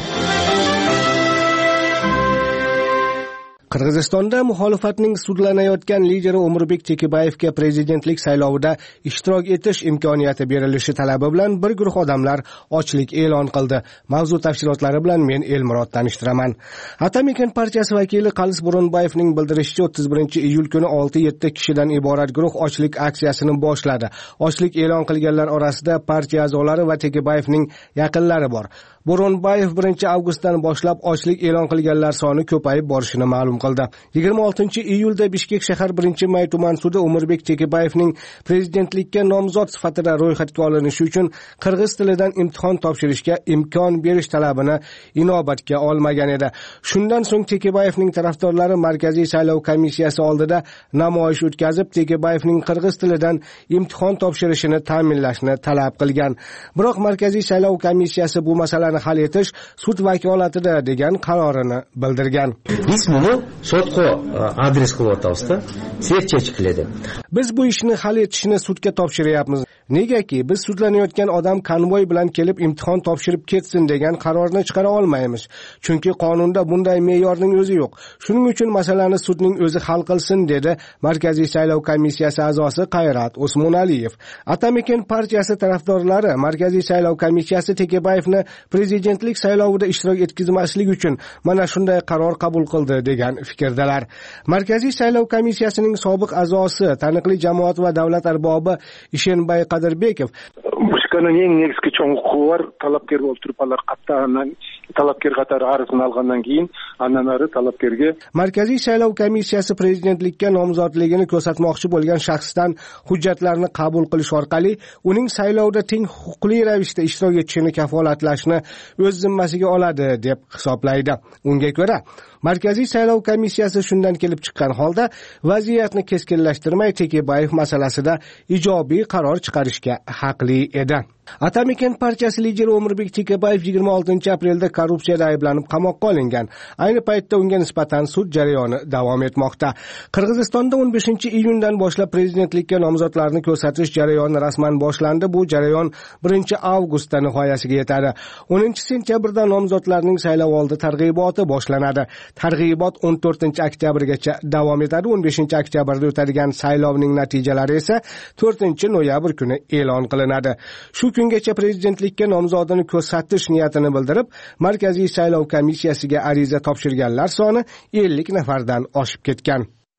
Qirg'izistonda muxolifatning sudlanayotgan lideri O'murbek Chekebayevga prezidentlik saylovida ishtirok etish imkoniyati berilishi talabi bilan bir guruh odamlar ochlik e'lon qildi. Mavzu tafsilotlari bilan men Elmurod tanishtiraman. Atamikin partiyasi vakili Qalis Bo'ronboyevning bildirishicha, o'ttiz birinchi iyul kuni olti yetti kishidan iborat guruh ochlik aksiyasini boshladi. Ochlik e'lon qilganlar orasida partiya a'zolari va Chekebayevning yaqinlari bor. Bo'ronboyev birinchi avgustdan boshlab ochlik e'lon qilganlar soni ko'payib borishini ma'lum qildi. yigirma oltinchi iyulda Bishkek shahar birinchi may tuman sudi O'murbek Chekebayevning prezidentlikka nomzod sifatida ro'yxatga olinishi uchun qirg'iz tilidan imtihon topshirishga imkon berish talabini inobatga olmagan edi. Shundan so'ng Chekebayevning tarafdorlari Markaziy saylov komissiyasi oldida namoyish o'tkazib, Chekebayevning qirg'iz tilidan imtihon topshirishini ta'minlashni talab qilgan. Biroq Markaziy saylov komissiyasi bu masalani hal etish sud vakolatida degan qarorini bildirgan. Biz buni sudga adres qilyapmiz-da, sud chechqiladi. Biz bu ishni hal etishni sudga topshiryapmiz. Negaki biz sudlanayotgan odam konvoy bilan kelib imtihon topshirib ketsin degan qarorni chiqara olmaymiz. Chunki qonunda bunday me'yorning o'zi yo'q. Shuning uchun masalani sudning o'zi hal qilsin dedi Markaziy saylov komissiyasi a'zosi Qayrat Osmonaliyev. Atamikin partiyasi tarafdorlari Markaziy saylov komissiyasi Chekebayevni prezidentlik saylovida ishtirok etkazmaslik uchun mana shunday qaror qabul qildi degan fikrdalar. Markaziy saylov komissiyasining sobiq a'zosi, taniqli jamoat va davlat arbobi Ishenbay Qadirbekov Mushkaning eng negizgi cho'ng huquqi bor, talabkor bo'lib turib, ular qattiqdan talabkor qatori arizini olgandan keyin andan ari talabkorga Markaziy saylov komissiyasi prezidentlikka nomzodligini ko'rsatmoqchi bo'lgan shaxsdan hujjatlarni qabul qilish orqali uning saylovda teng huquqli ravishda ishtirok etishini kafolatlashni o'z zimmasiga oladi deb hisoblaydi. Unga ko'ra, Markaziy saylov komissiyasi shundan kelib chiqqan holda vaziyatni keskinlashtirmay Chekebayev masalasida ijobiy qaror chiqarishga haqli edi. Atamikin partiyasi lideri O'murbek Chekebayev yigirma oltinchi aprelda korrupsiyada ayblanib qamoqqa olingan. Ayni paytda unga nisbatan sud jarayoni davom etmoqda. Qirg'izistonda o'n beshinchi iyundan boshlab prezidentlikka nomzodlarni ko'rsatish jarayoni rasman boshlandi. Bu jarayon birinchi avgustda nihoyasiga yetadi. o'ninchi sentyabrda nomzodlarning saylovoldi targ'iboti boshlanadi. Targ'ibot o'n to'rtinchi oktyabrgacha davom etadi. o'n beshinchi oktyabrda o'tadigan saylovning natijalari esa to'rtinchi noyabr kuni e'lon qilinadi. Shu kungacha prezidentlikka nomzodini ko'rsatish niyatini bildirib, Markaziy saylov komissiyasiga ariza topshirganlar soni ellik nafardan oshib ketgan.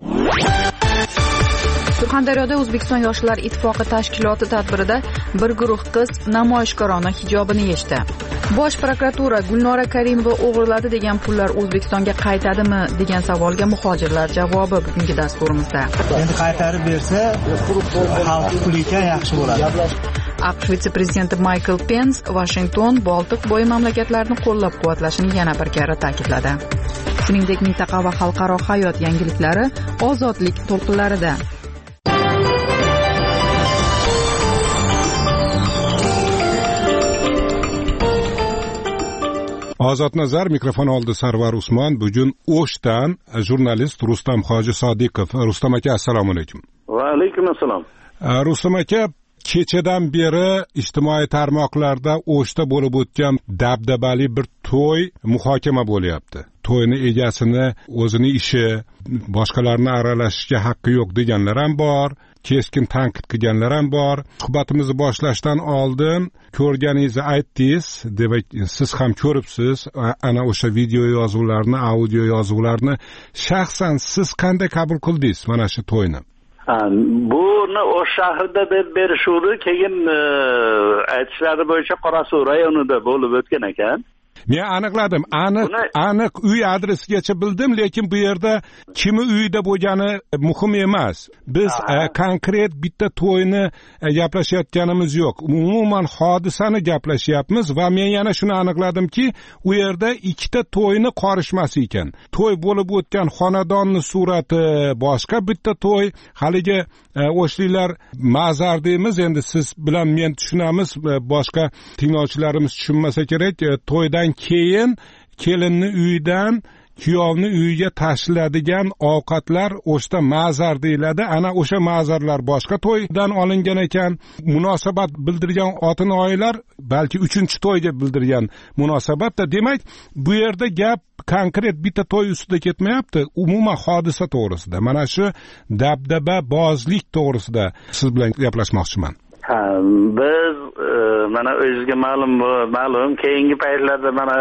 Surxondaryoda O'zbekiston Yoshlar ittifoqi tashkiloti tadbirida bir guruh qiz namoyishkorona hijobini yechdi. Bosh prokuratura Gulnora Karimova o'g'irladi degan pullar O'zbekistonga qaytadimi degan savolga muhojirlar javobi bugungi dasturimizda. Endi qaytarib bersa, xalq puliga yaxshi bo'ladi. aqsh vitse-prezidenti Michael Pence Washington Boltiq bo'yi mamlakatlarini qo'llab-quvvatlashini yana bir karra ta'kidladi. Shuningdek, mintaqa va xalqaro hayot yangiliklari ozodlik to'lqinlarida. Ozodnazar mikrofon oldi Sarvar Usmon. Bugun O'shdan jurnalist Rustam Hoji Sodiqov. Rustam aka, assalomu alaykum. Va alaykum assalom. Rustam aka, kechadan beri ijtimoiy tarmoqlarda O'shda bo'lib o'tgan dabdabali bir to'y muhokama bo'lyapti. To'yni egasini o'zini ishi, boshqalarni aralashishga haqqi yo'q deganlar ham bor, keskin tanqid qilganlar ham bor. Suhbatimizni boshlashdan oldin ko'rganingizni aytdingiz, demak siz ham ko'ribsiz ana o'sha video yozuvlarni, audio yozuvlarni. Shaxsan siz qanday qabul qildingiz mana shu to'yni? Buni O'sh shahrida deb berishuvdi, keyin aytishlari bo'yicha Qorasuv rayonida bo'lib o'tgan ekan. Men aniqladim, aniq aniq uy adresigacha bildim, lekin bu yerda kimi uyda bo'lgani muhim emas. Biz konkret bitta to'yni gaplashayotganimiz yo'q. Umuman hodisani gaplashyapmiz va men yana shuni aniqladimki, u yerda ikkita to'yni qorishmas ekan. To'y bo'lib o'tgan xonadonning surati boshqa, bitta to'y haligi o'shliklar ma'zar deymiz, endi siz bilan men tushunamiz, boshqa tinglovchilarimiz tushunmasa kerak. To'ydan keyin kelinni uyidan kuyovni uyiga tashlanadigan ovqatlar o'shda ma'zar deyiladi. Ana o'sha ma'zarlar boshqa to'ydan olingan ekan. Munosabat bildirgan otin oilalar balki uchinchi to'yga bildirgan munosabatda. Demak, bu yerda gap konkret bitta to'y ustida ketmayapti, umuman hodisa to'g'risida. Mana shu dabdaba bozlik to'g'risida siz bilan gaplashmoqchiman. Ha, biz mana o'zingizga ma'lum ma'lum keyingi paytlarda mana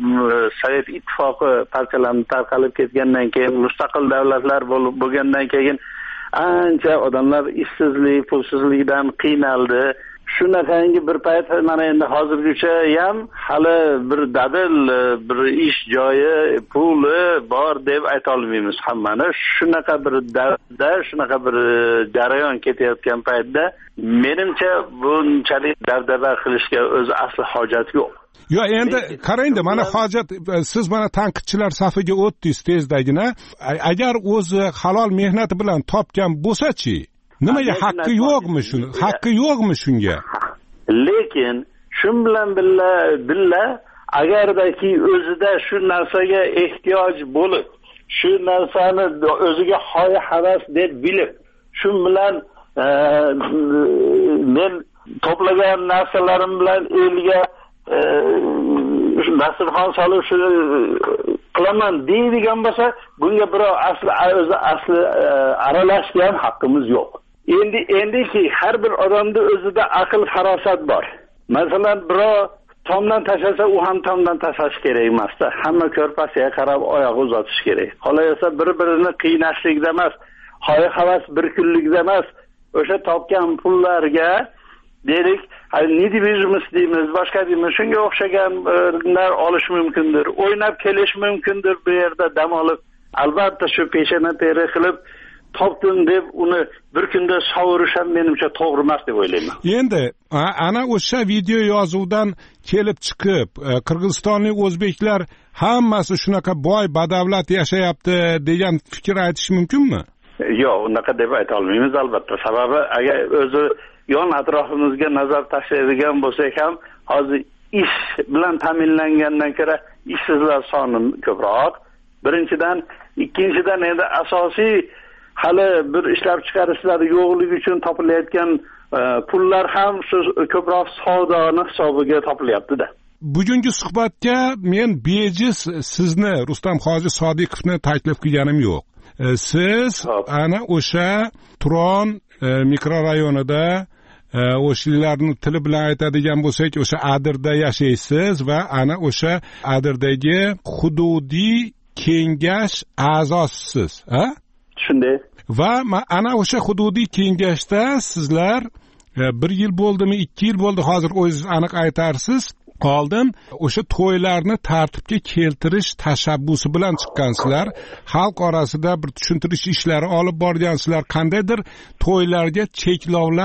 Sovet ittifoqi parchalanib tarqalib ketgandan keyin mustaqil davlatlar bo'lib bo'lgandan keyin ancha odamlar ishsizlik, pulsizlikdan qiynaldi. Shunaqangi bir payt mana endi hozirgacha ham hali bir dadil bir ish joyi, puli bor deb ayta olmaymiz hammani. Shunaqa bir davrda, shunaqa bir jarayon ketayotgan paytda menimcha bunchalik dabdaba qilishga o'z asli hojat yo'q. Yo, endi qarangda, mana hojat, siz mana tanqidchilar safiga o'tdingiz tezdagina. Agar o'zi halol mehnati bilan topgan bo'lsa-chi, nimaga haqqi yo'qmi shuni? Haqqi yo'qmi shunga? Lekin shun bilan billa billa agardaki o'zida shu narsaga ehtiyoj bo'lib, shu narsani o'ziga hoya havas deb bilib, shu bilan men to'plagan narsalarim bilan elga dasturxon solib shuni qilaman deydigan bo'lsa, bunga birov asli o'zi asli aralashga ham haqqimiz yo'q. Endi endiki har bir odamda o'zida aql farosat bor. Masalan, birov tomdan tashlasa, u ham tomdan tashlash kerak emas-da. Hamma ko'rpasiga qarab oyoq uzatish kerak. Qolaversa bir-birini qiynashlikda emas, hoya havas bir kunlikda emas, o'sha topgan pullarga deylik, nedibizmus deymiz, boshqa deymiz, shunga o'xshaganlar olish mumkindir. O'ynab kelish mumkindir bu yerda dam olib. Albatta shu peshana teri qilib topdim deb uni bir kunda sovurish ham menimcha to'g'ri emas deb o'ylayman. Endi ana o'sha video yozuvdan kelib chiqib, Qirg'izistonlik o'zbeklar hammasi shunaqa boy, badavlat yashayapti degan fikr aytish mumkinmi? Yo'q, unaqa deb ayta olmaymiz albatta. Sababi agar o'zi yon atrofimizga nazar tashlaydigan bo'lsak ham, hozir ish bilan ta'minlangandan ko'ra ishsizlar soni ko'proq. Birinchidan, ikkinchidan endi asosiy hali bir ishlab chiqarishlar yo'qligi uchun topilayotgan pullar ham ko'proq savdoni hisobiga topilyapti-da. Bugungi suhbatga men bejiz sizni, Rustam Hoji Sodiqovni taklif qilganim yo'q. Siz ana o'sha Turon mikrorayonida o'shalarning tili bilan aytadigan bo'lsak, o'sha Adirda yashaysiz va ana o'sha Adirdagi hududiy kengash a'zosisiz, ha? Shunday. Va ana o'sha hududiy kengashda sizlar bir yil bo'ldimi, ikki yil bo'ldi, hozir o'zingiz aniq aytarsiz. Oldin o'sha to'ylarni tartibga keltirish tashabbusi bilan chiqqansizlar, xalq orasida bir tushuntirish ishlari olib borgansizlar, qandaydir to'ylarga cheklovlar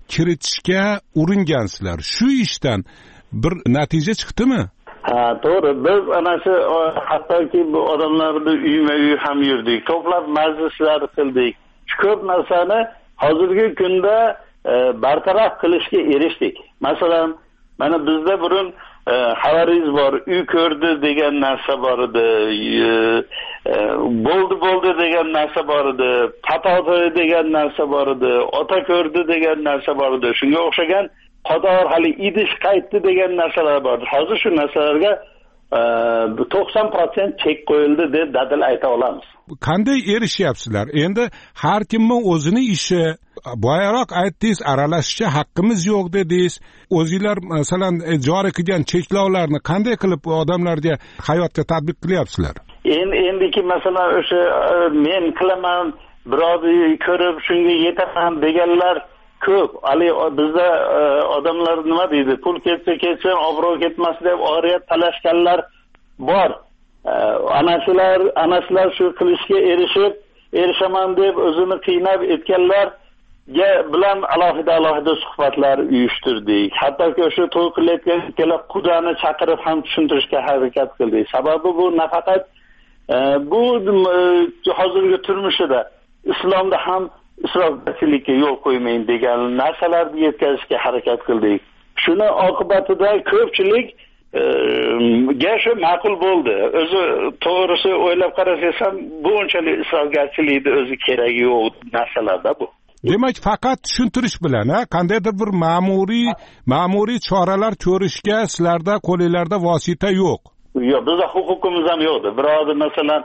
kiritishga uringansizlar. Shu ishdan bir natija chiqdimi? Ha, to'g'ri. Biz ana shu hattoki bu odamlarni uyma-uy ham yurdik. Ko'plab majlislar qildik. Ko'p narsani hozirgi kunda e, bartaraf qilishga erishdik. Masalan, mana bizda burun e, xabariz bor, uy ko'rdi degan narsa bor edi, e, e, bo'ldi bo'ldi degan narsa bor edi, patotoy degan narsa bor edi, ota ko'rdi degan narsa bor edi. Shunga o'xshagan qator hali idish qaytdi degan narsalar bor. Hozir shu narsalarga to'qson foiz chek qo'yildi deb dadil ayta olamiz. Qanday erishyapsizlar? Endi har kimning o'zini ishi, boyaroq aytdingiz, aralashishga haqqimiz yo'q dedingiz. O'zingizlar masalan joriy qilgan cheklovlarni qanday qilib odamlarga hayotga tatbiq qilyapsizlar? Endi endiki masalan o'sha men qilaman, birovni ko'rib shunga yetaman deganlar ko'p. Ali bizda odamlar nima deydi? Pul ketsa ketsin, obro' ketmas deb oriyat talashganlar bor. Anasilar, anasilar shu qilishga erishib, erishaman deb o'zini qiynab etganlarga bilan alohida alohida suhbatlar uyushtirdik. Hattoki o'sha to'y qilayotgan ikkala qudani chaqirib ham tushuntirishga harakat qildik. Sababi bu nafaqat bu hozirgi turmushida, islomda ham isrofgarchilikka yo'l qo'ymayın degan narsalarni yetkazishga harakat qildik. Shuni oqibatida ko'pchilik ga shu ma'qul bo'ldi. O'zi to'g'risi o'ylab qarasam, bu unchalik isrofgarchilikni o'zi keragi yo'q narsalarda bu. Demak, faqat tushuntirish bilan, ha, qandaydir bir ma'muriy ma'muriy choralar ko'rishga sizlarda qo'lingizda vosita yo'q. Yo'q, bizda huquqimiz ham yo'qdi. Biroda masalan,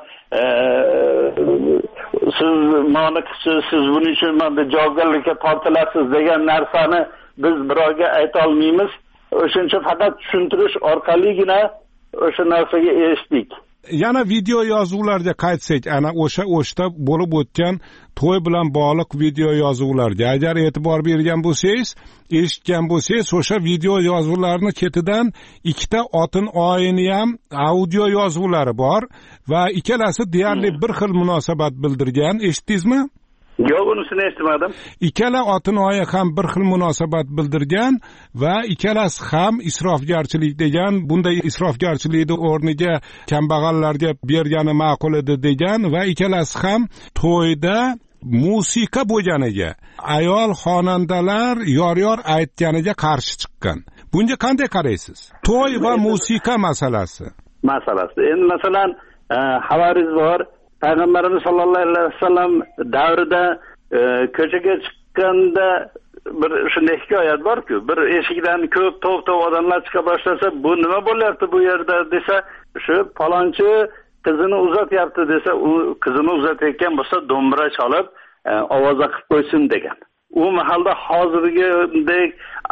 siz ma'naqsiz, siz buning uchun mana javobgarlikka tortilasiz degan narsani biz birovga ayta olmaymiz. O'shuncha faqat tushuntirish orqaligina o'sha narsaga erishdik. Yana video yozuvlarga qaytsak, ana o'sha o'shda bo'lib o'tgan to'y bilan bog'liq video yozuvlarga agar e'tibor bergan bo'lsangiz, eshitgan bo'lsangiz, o'sha video yozuvlarni ketidan ikkita otin oyini ham audio yozuvlari bor va ikkalasi deyarli bir xil munosabat bildirgan. Eshitdingizmi? Yo'q, unisini eshitmadim. Ikkala otin oyi ham bir xil munosabat bildirgan va ikkalasi ham isrofgarchilik degan, bunday isrofgarchilikni o'rniga kambag'allarga bergani ma'qul edi degan va ikkalasi ham to'yda musiqa bo'lganiga, ayol xonandalar yor-yor aytganiga qarshi chiqqan. Bunga qanday qaraysiz? To'y va musiqa masalasi. Masalasi. Endi masalan, xabariz bor. Payg'ambarimiz sollallohu alayhi vasallam davrida ko'chaga chiqqanda bir shunday hikoyat bor-ku, bir eshikdan ko'p to'p-to'p odamlar chiqa boshlasa, bu nima bo'lyapti bu yerda desa, shu palonchi qizini uzatyapti desa, u qizini uzatayotgan bo'lsa do'mbira chalib ovoza qilib qo'ysin degan. U mahalda hozirgidek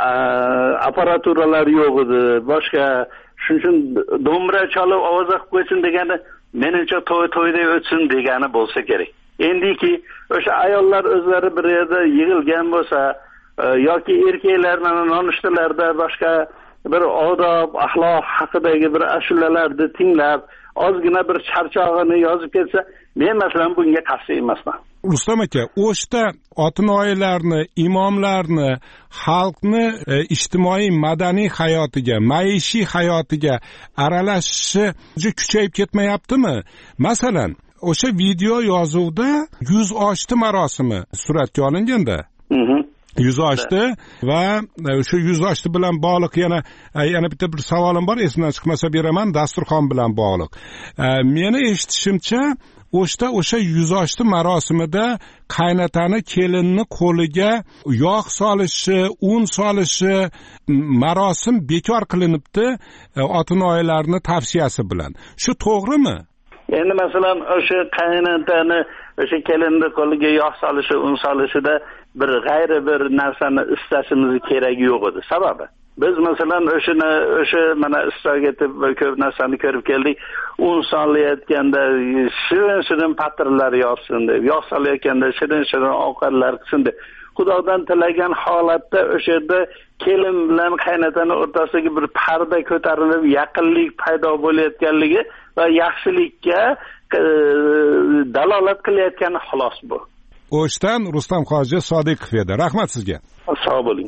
apparaturalar yo'q edi, boshqa shuning uchun do'mbira chalib ovoza qilib qo'ysin degani menimcha to'y to'yday o'tsin degani bo'lsa kerak. Endiki o'sha ayollar o'zlari bir yerda yig'ilgan bo'lsa yoki erkaklar mana nonushtalarda boshqa bir odob, axloq haqidagi bir ashulalarni tinglab, ozgina bir charchog'ini yozib ketsa, men masalan bunga qarshi emasman. Rustam aka, o'shda otinoyilarni, imomlarni, xalqni e, ijtimoiy madaniy hayotiga, maishiy hayotiga aralashishi juda kuchayib ketmayaptimi? Masalan, o'sha video yozuvda yuz ochti marosimi suratga olinganda. Yuz ochti va o'sha yuz ochti bilan bog'liq yana yana bitta bir savolim bor, esimdan chiqmasa beraman, dasturxon bilan bog'liq. Meni eshitishimcha, o'shda o'sha yuz ochti marosimida qaynotani kelinni qo'liga yog' solishi, un solishi marosim bekor qilinibdi otinoyilarni tavsiyasi bilan. Shu to'g'rimi? Endi masalan o'sha qaynotani o'sha kelinni qo'liga yog' solishi, un solishida bir g'ayri bir narsani istashimiz keragi yo'q edi. Sababi biz masalan o'shani o'sha mana isroga etib ko'p narsani ko'rib keldik. Un solayotganda shirin-shirin patirlar yopsin deb, yog' solayotganda shirin-shirin ovqatlar qilsin deb. Xudodan tilagan holatda o'sha yerda kelin bilan qaynotani o'rtasidagi bir parda ko'tarilib, yaqinlik paydo bo'layotganligi va yaxshilikka dalolat qilayotgani xolos bu. O'shdan Rustam Hoji Sodiqov edi. Rahmat sizga. Sog' bo'ling.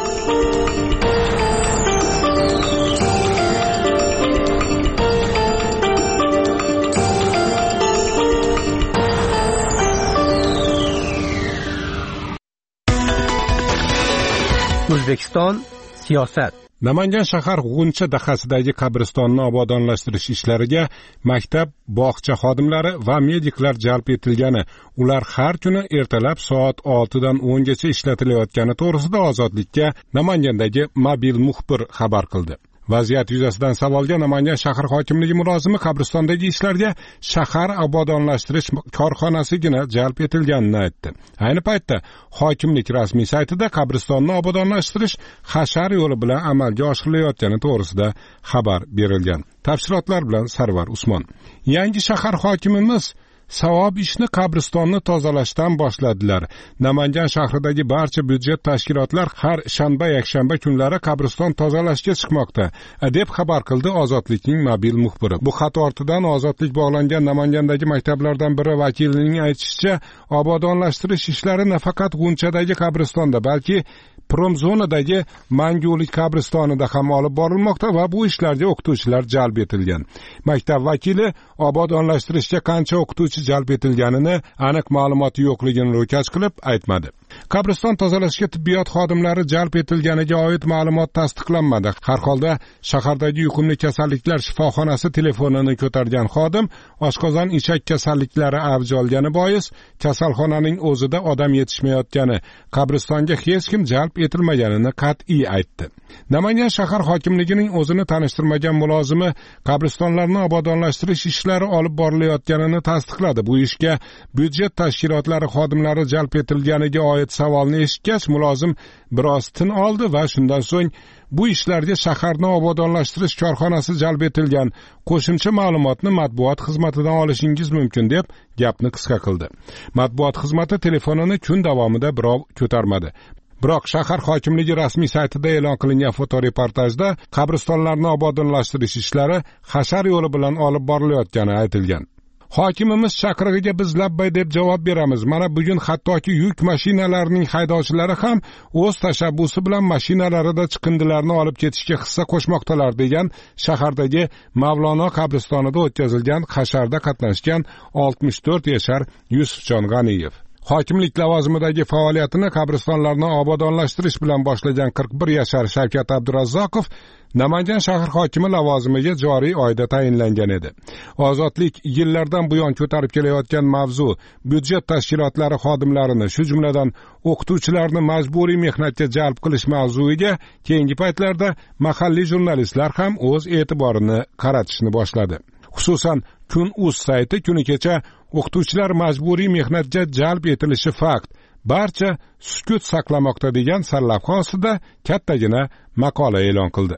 O'zbekiston siyosat. Namangan shahar G'uncha dahasidagi qabristonni obodonlashtirish ishlariga maktab, bog'cha xodimlari va mediklar jalb etilgani, ular har kuni ertalab soat olti dan o'n gacha ishlatilayotgani to'g'risida Ozodlikka Namangandagi mobil muxbir xabar qildi. Vaziyat yuzasidan savolga Namangan shahar hokimligi mulozimi qabristondagi ishlarga shahar obodonlashtirish korxonasigina jalb etilganini aytdi. Ayni paytda hokimlik rasmiy saytida qabristonni obodonlashtirish hashar yo'li bilan amalga oshirilayotgani to'g'risida xabar berilgan. Tafsilotlar bilan Sarvar Usmon. Yangi shahar hokimimiz savob ishni qabristonni tozalashdan boshladilar. Namangan shahridagi barcha byudjet tashkilotlar har shanba yakshanba kunlari qabriston tozalashga chiqmoqda, deb xabar qildi Ozodlikning mobil muxbiri. Bu xat ortidan Ozodlik bog'langan Namangandagi maktablardan biri vakilining aytishicha, obodonlashtirish ishlari nafaqat G'unchadagi qabristonda, balki Promzonadagi Mangulik qabristonida ham olib borilmoqda va bu ishlarga o'qituvchilar jalb etilgan. Maktab vakili obodonlashtirishga qancha o'qituvchi jalb etilganini aniq ma'lumoti yo'qligini ro'kach qilib aytmadi. Qabriston tozalashga tibbiyot xodimlari jalb etilganiga oid ma'lumot tasdiqlanmadi. Har holda shahardagi yuqumli kasalliklar shifoxonasi telefonini ko'targan xodim oshqozon ichak kasalliklari avj olgani bois kasalxonaning o'zida odam yetishmayotgani, qabristonga hech kim jalb etilmaganini qat'iy aytdi. Namangan shahar hokimligining o'zini tanishtirmagan mulozimi qabristonlarni obodonlashtirish ishlari olib borilayotganini tasdiqladi. Bu ishga byudjet tashkilotlari xodimlari jalb etilganiga oid savolni eshitgach, mulozim biroz tin oldi va shundan so'ng bu ishlarga shaharni obodonlashtirish korxonasi jalb etilgan, qo'shimcha ma'lumotni matbuot xizmatidan olishingiz mumkin deb gapni qisqa qildi. Matbuot xizmati telefonini kun davomida birov ko'tarmadi. Biroq shahar hokimligi rasmiy saytida e'lon qilingan fotoreportajda qabristonlarni obodonlashtirish ishlari hashar yo'li bilan olib borilayotgani aytilgan. Hokimimiz chaqirig'iga biz labbay deb javob beramiz. Mana bugun hattoki yuk mashinalarining haydovchilari ham o'z tashabbusi bilan mashinalarida chiqindilarni olib ketishga hissa qo'shmoqdalar, degan shahardagi Mavlono qabristonida o'tkazilgan hasharda qatnashgan oltmish to'rt yashar Yusufjon G'aniyev. Hokimlik lavozimidagi faoliyatini qabristonlarni obodonlashtirish bilan boshlagan qirq bir yashar Shavkat Abdurazzoqov Namangan shahar hokimi lavozimiga joriy oyda tayinlangan edi. Ozodlik yillardan buyon ko'tarib kelayotgan mavzu byudjet tashkilotlari xodimlarini, shu jumladan o'qituvchilarni majburiy mehnatga jalb qilish mavzuiga keyingi paytlarda mahalliy jurnalistlar ham o'z e'tiborini qaratishni boshladi. Xususan, Kun.uz sayti kuni kecha o'qituvchilar majburiy mehnatga jalb etilishi fakt, barcha sukut saqlamoqda degan sarlavha ostida kattagina maqola e'lon qildi.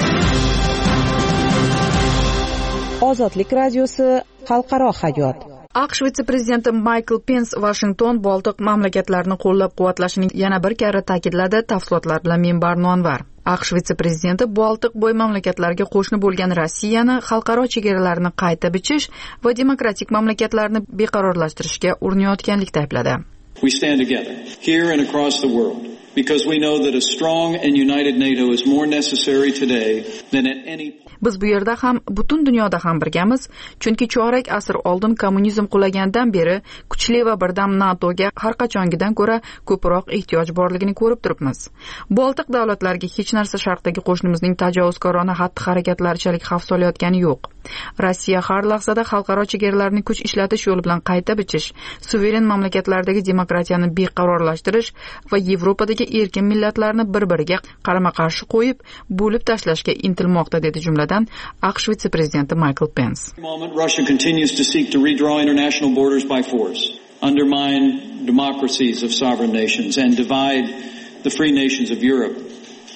Ozodlik radiosi xalqaro hayot. AQSh vitse-prezidenti Michael Pence Washington Boltiq mamlakatlarini qo'llab-quvvatlashining yana bir karra ta'kidladi. Tafsilotlar bilan men Barno Anvar. AQSh vitse-prezidenti Boltiq bo'y mamlakatlariga qo'shni bo'lgan Rossiyani xalqaro chegaralarni qayta bichish va demokratik mamlakatlarni beqarorlashtirishga urinayotganlikda aybladi. We stand together here and across the world because we know that a strong and united NATO is more necessary today than at any point. Biz bu yerda ham, butun dunyoda ham birgamiz, chunki chorak asr oldin kommunizm qulagandan beri kuchli va birdam NATOga har qachongidan ko'ra ko'proq ehtiyoj borligini ko'rib turibmiz. Boltiq davlatlariga hech narsa sharqdagi qo'shnimizning tajovuzkorona xatti-harakatlarichalik xavf solayotgani yo'q. Rossiya har lahzada xalqaro chegaralarni kuch ishlatish yo'li bilan qayta bichish, suveren mamlakatlardagi demokratiyani beqarorlashtirish va Yevropadagi erkin millatlarni bir-biriga qarama-qarshi qo'yib, bo'lib tashlashga intilmoqda, dedi jumladan AQSh vitse-prezidenti Michael Pence. Russia continues to seek to redraw international borders by force, undermine democracies of sovereign nations and divide the free nations of Europe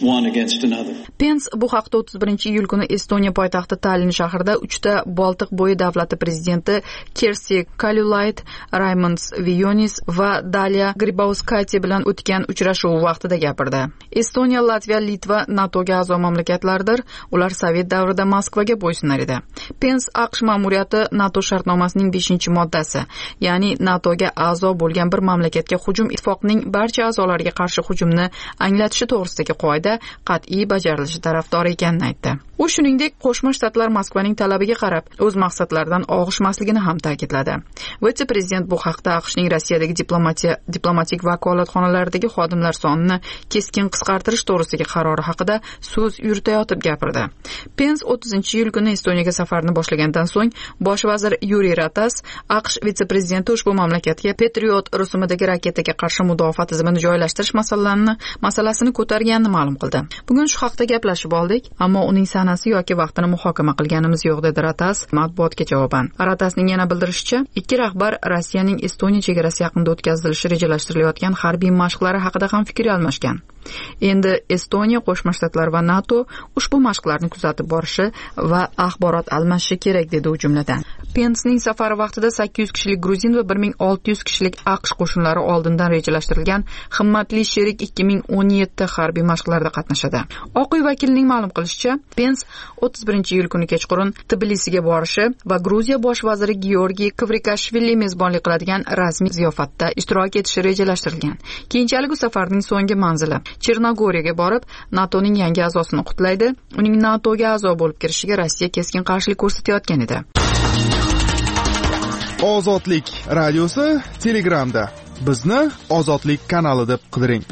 one against another. Pens bu haqda o'ttiz birinchi iyul kuni Estoniya poytaxti Tallinn shahrida uchta Boltiq bo'yi davlati prezidenti Kersti Kaljulaid, Raimonds Vionis va Dalia Grybauskaitė bilan o'tgan uchrashuv vaqtida gapirdi. Estoniya, Latviya, Litva NATOga a'zo mamlakatlardir. Ular Sovet davrida Moskvaga bo'ysunar edi. Pens AQSh ma'muriyati NATO shartnomasining beshinchi moddasi, ya'ni NATOga a'zo bo'lgan bir mamlakatga hujum ittifoqning barcha a'zolariga qarshi hujumni anglatishi to'g'risidagi qoida qat'iy bajarilishi tarafdori ekanini aytdi. U shuningdek, Qo'shma Shtatlar Moskvaning talabiga qarab o'z maqsadlaridan og'ishmasligini ham ta'kidladi. Vitse-prezident bu haqda AQShning Rossiyadagi diplomatiya diplomatik vakolatxonalaridagi xodimlar sonini keskin qisqartirish to'g'risidagi qarori haqida so'z yuritayotib gapirdi. Pens o'ttizinchi iyul kuni Estoniyaga safarni boshlagandan so'ng bosh vazir Yuriy Ratas AQSh vitse-prezidenti ushbu mamlakatga Patriot rusumidagi raketaga qarshi mudofaa tizimini joylashtirish masalalarini masalasini ko'targanini ma'lum qildi. Bugun shu haqda gaplashib oldik, ammo uning sanasi yoki vaqtini muhokama qilganimiz yo'q, dedi Ratas matbuotga javoban. Ratasning yana bildirishicha, ikki rahbar Rossiyaning Estoniya chegarasi yaqinida o'tkazilishi rejalashtirilayotgan harbiy mashqlari haqida ham fikr almashgan. Endi Estoniya, Qo'shma Shtatlar va NATO ushbu mashqlarni kuzatib borishi va axborot almashishi kerak, dedi u jumladan. Pensning safari vaqtida sakkiz yuz kishilik gruzin va bir ming olti yuz kishilik AQSh qo'shinlari oldindan rejalashtirilgan himmatli sherik ikki ming o'n yetti harbiy mashqlarda qatnashadi. Oq uy vakilining ma'lum qilishicha, Pens o'ttiz birinchi iyul kuni kechqurun Tbilisiga borishi va Gruziya bosh vaziri Georgiy Kvrikashvili mezbonlik qiladigan rasmiy ziyofatda ishtirok etishi rejalashtirilgan. Keyinchalik u safarning so'nggi manzili Chernogoriyaga borib, NATOning yangi a'zosini qutlaydi. Uning NATOga a'zo bo'lib kirishiga Rossiya keskin qarshilik ko'rsatayotgan edi. Ozodlik radiosi Telegramda. Bizni Ozodlik kanali deb qidiring.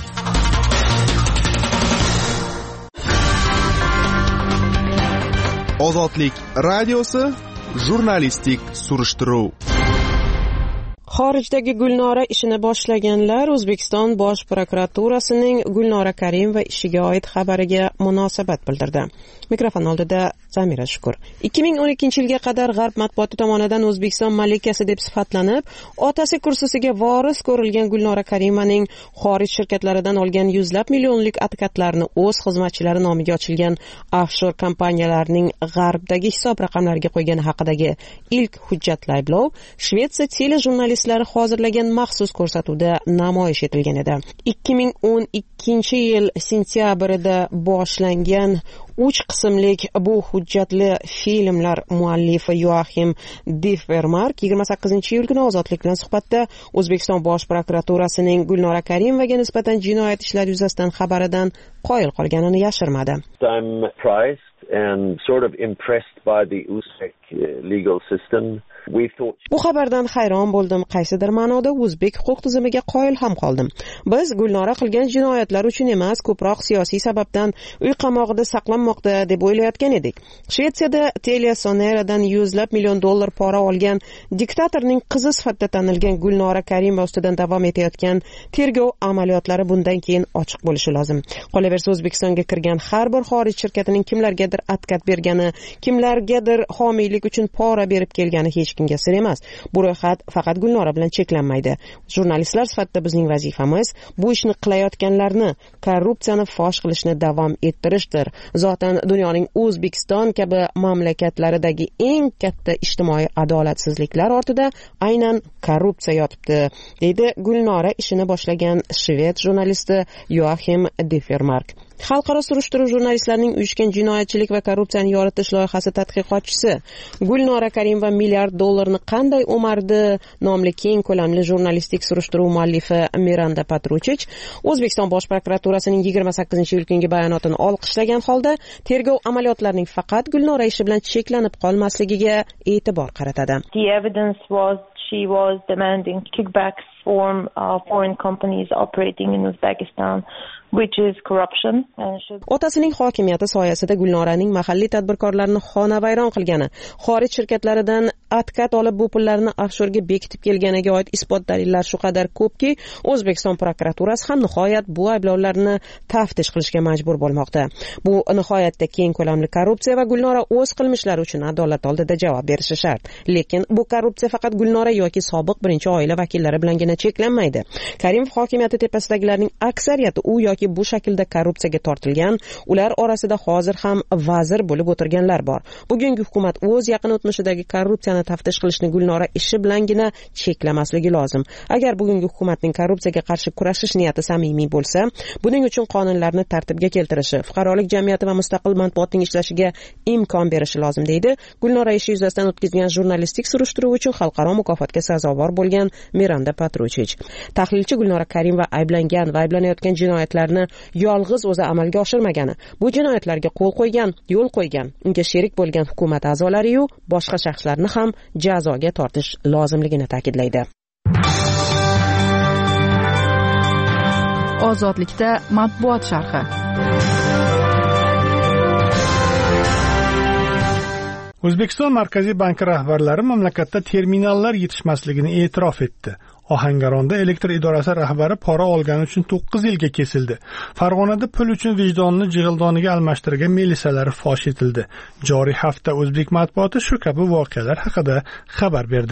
Ozodlik radiosi jurnalistik surishtiruv. Xorijdagi Gulnora ishini boshlaganlar O'zbekiston Bosh prokuraturasining Gulnora Karimova ishiga oid xabariga munosabat bildirdi. Mikrofon oldida Zamira Shukur. ikki ming o'n ikkinchi yilga qadar G'arb matbuoti tomonidan O'zbekiston malikasi deb sifatlanib, otasi kursisiga voris ko'rilgan Gulnora Karimovaning xorij shirkatlaridan olgan yuzlab millionlik advokatlarni o'z xizmatchilari nomiga ochilgan offshor kompaniyalarning G'arbdagi hisob raqamlariga qo'ygani haqidagi ilk hujjatli ayblov Shvetsiya telejurnalistlari hozirlagan maxsus ko'rsatuvda namoyish etilgan edi. ikki ming o'n ikkinchi yil sentyabrida boshlangan uch qismlik bu hujjatli filmlar muallifi Yoachim Differmark yigirma sakkizinchi iyul kuni Ozodlik bilan suhbatda O'zbekiston Bosh prokuraturasining Gulnora Karimovaga nisbatan jinoyat ishlari yuzasidan xabaridan qoyil qolganini yashirmadi. I'm surprised and sort of impressed by the Uzbek legal system. Bu xabardan hayron bo'ldim, qaysidir ma'noda o'zbek huquq tizimiga qoyil ham qoldim. Biz Gulnora qilgan jinoyatlar uchun emas, ko'proq siyosiy sababdan uy qamog'ida saqlanmoqda deb o'ylayotgan edik. Shvetsiyada TeliaSoneradan yuzlab million dollar pora olgan diktatorning qizi sifatida tanilgan Gulnora Karimova ustidan davom etayotgan tergov amaliyotlari bundan keyin ochiq bo'lishi lozim. Qolaversa, O'zbekistonga kirgan har bir xorij shirkatining kimlargadir advokat bergani, kimlargadir homiylik uchun pora berib kelgani hech kimga sir emas. Bu ro'yxat faqat Gulnora bilan cheklanmaydi. Jurnalistlar sifatida bizning vazifamiz bu ishni qilayotganlarni, korrupsiyani fosh qilishni davom ettirishdir. Zotan dunyoning O'zbekiston kabi mamlakatlaridagi eng katta ijtimoiy adolatsizliklar ortida aynan korrupsiya yotibdi, deydi Gulnora ishini boshlagan shved jurnalisti Yoachim Differmark. Xalqaro surishtiruv jurnalistlarining uyushgan jinoyatchilik va korrupsiyani yoritish loyihasi tadqiqotchisi Gulnora Karimova milliard dollarni qanday o'mardi nomli keng ko'lamli jurnalistik surishtiruv muallifi Miranda Patruchich O'zbekiston Bosh prokuraturasining yigirma sakkizinchi iyul kungi bayonotini olqishlagan holda tergov amaliyotlarining faqat Gulnora ishi bilan cheklanib qolmasligiga e'tibor qaratadi. The evidence was she was demanding kickbacks from uh, foreign companies operating in Uzbekistan, which is corruption. Otasining hokimiyati soyasida Gulnoraning mahalliy tadbirkorlarni xonavayron qilgani, xorij shirkatlaridan atkat olib bu pullarni offshorga bekitib kelganiga oid isbot dalillar shu qadar ko'pki, O'zbekiston prokuraturasi ham nihoyat bu ayblovlarni taftish qilishga majbur bo'lmoqda. Bu nihoyatda keng ko'lamli korrupsiya va Gulnora o'z qilmishlari uchun adolat oldida javob berishi shart. Lekin bu korrupsiya faqat Gulnora yoki sobiq birinchi oila vakillari bilangina cheklanmaydi. Karimov hokimiyati tepasidagilarning aksariyati u yoki bu shaklda korrupsiyaga tortilgan, ular orasida hozir ham vazir bo'lib o'tirganlar bor. Bugungi hukumat o'z yaqin o'tmishidagi korrupsiyani taftish qilishni Gulnora ishi bilangina cheklamasligi lozim. Agar bugungi hukumatning korrupsiyaga qarshi kurashish niyati samimiy bo'lsa, buning uchun qonunlarni tartibga keltirishi, fuqarolik jamiyati va mustaqil matbuotning ishlashiga imkon berishi lozim, deydi Gulnora ishi yuzasidan o'tkazilgan jurnalistik surishtiruv uchun xalqaro mukofotga sazovor bo'lgan Miranda Patruchich. Tahlilchi Gulnora Karimova ayblangan va ayblanayotgan jinoyatlarni yolg'iz o'zi amalga oshirmagani, bu jinoyatlarga qo'l qo'ygan, yo'l qo'ygan, unga sherik bo'lgan hukumat a'zolari-yu boshqa shaxslarni ham jazoga tortish lozimligini ta'kidlaydi. Ozodlikda matbuot sharhi. O'zbekiston Markaziy banki rahbarlari mamlakatda terminallar yetishmasligini e'tirof etdi. Ohangaronda elektr idorasi rahbari pora olgani uchun to'qqiz yilga kesildi. Farg'onada pul uchun vijdonni jig'ildoniga almashtirgan milisalari fosh etildi. Joriy hafta o'zbek matbuoti shu kabi voqealar haqida xabar berdi.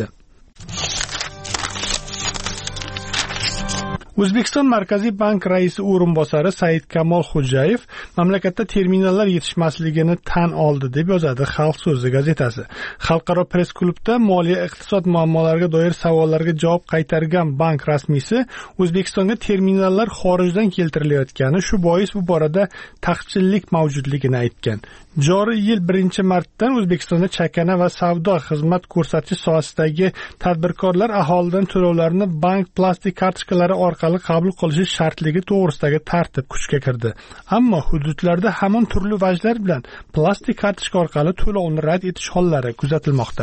O'zbekiston Markaziy bank raisi o'rinbosari Said Kamol Xo'jayev mamlakatda terminallar yetishmasligini tan oldi deb yozadi Xalq so'zi gazetasi. Xalqaro press klubda moliya iqtisod muammolariga doir savollarga javob qaytargan bank rasmiysi O'zbekistonga terminallar xorijdan keltirilayotgani, shu bois bu borada taqchillik mavjudligini aytgan. Joriy yil birinchi martdan O'zbekistonda chakana va savdo xizmat ko'rsatish sohasidagi tadbirkorlar aholidan to'lovlarni bank plastik kartochkalari orqali qabul qilishi shartligi to'g'risidagi tartib kuchga kirdi. Ammo hududlarda hamon turli vajlar bilan plastik kartochka orqali to'lovni rad etish hollari kuzatilmoqda.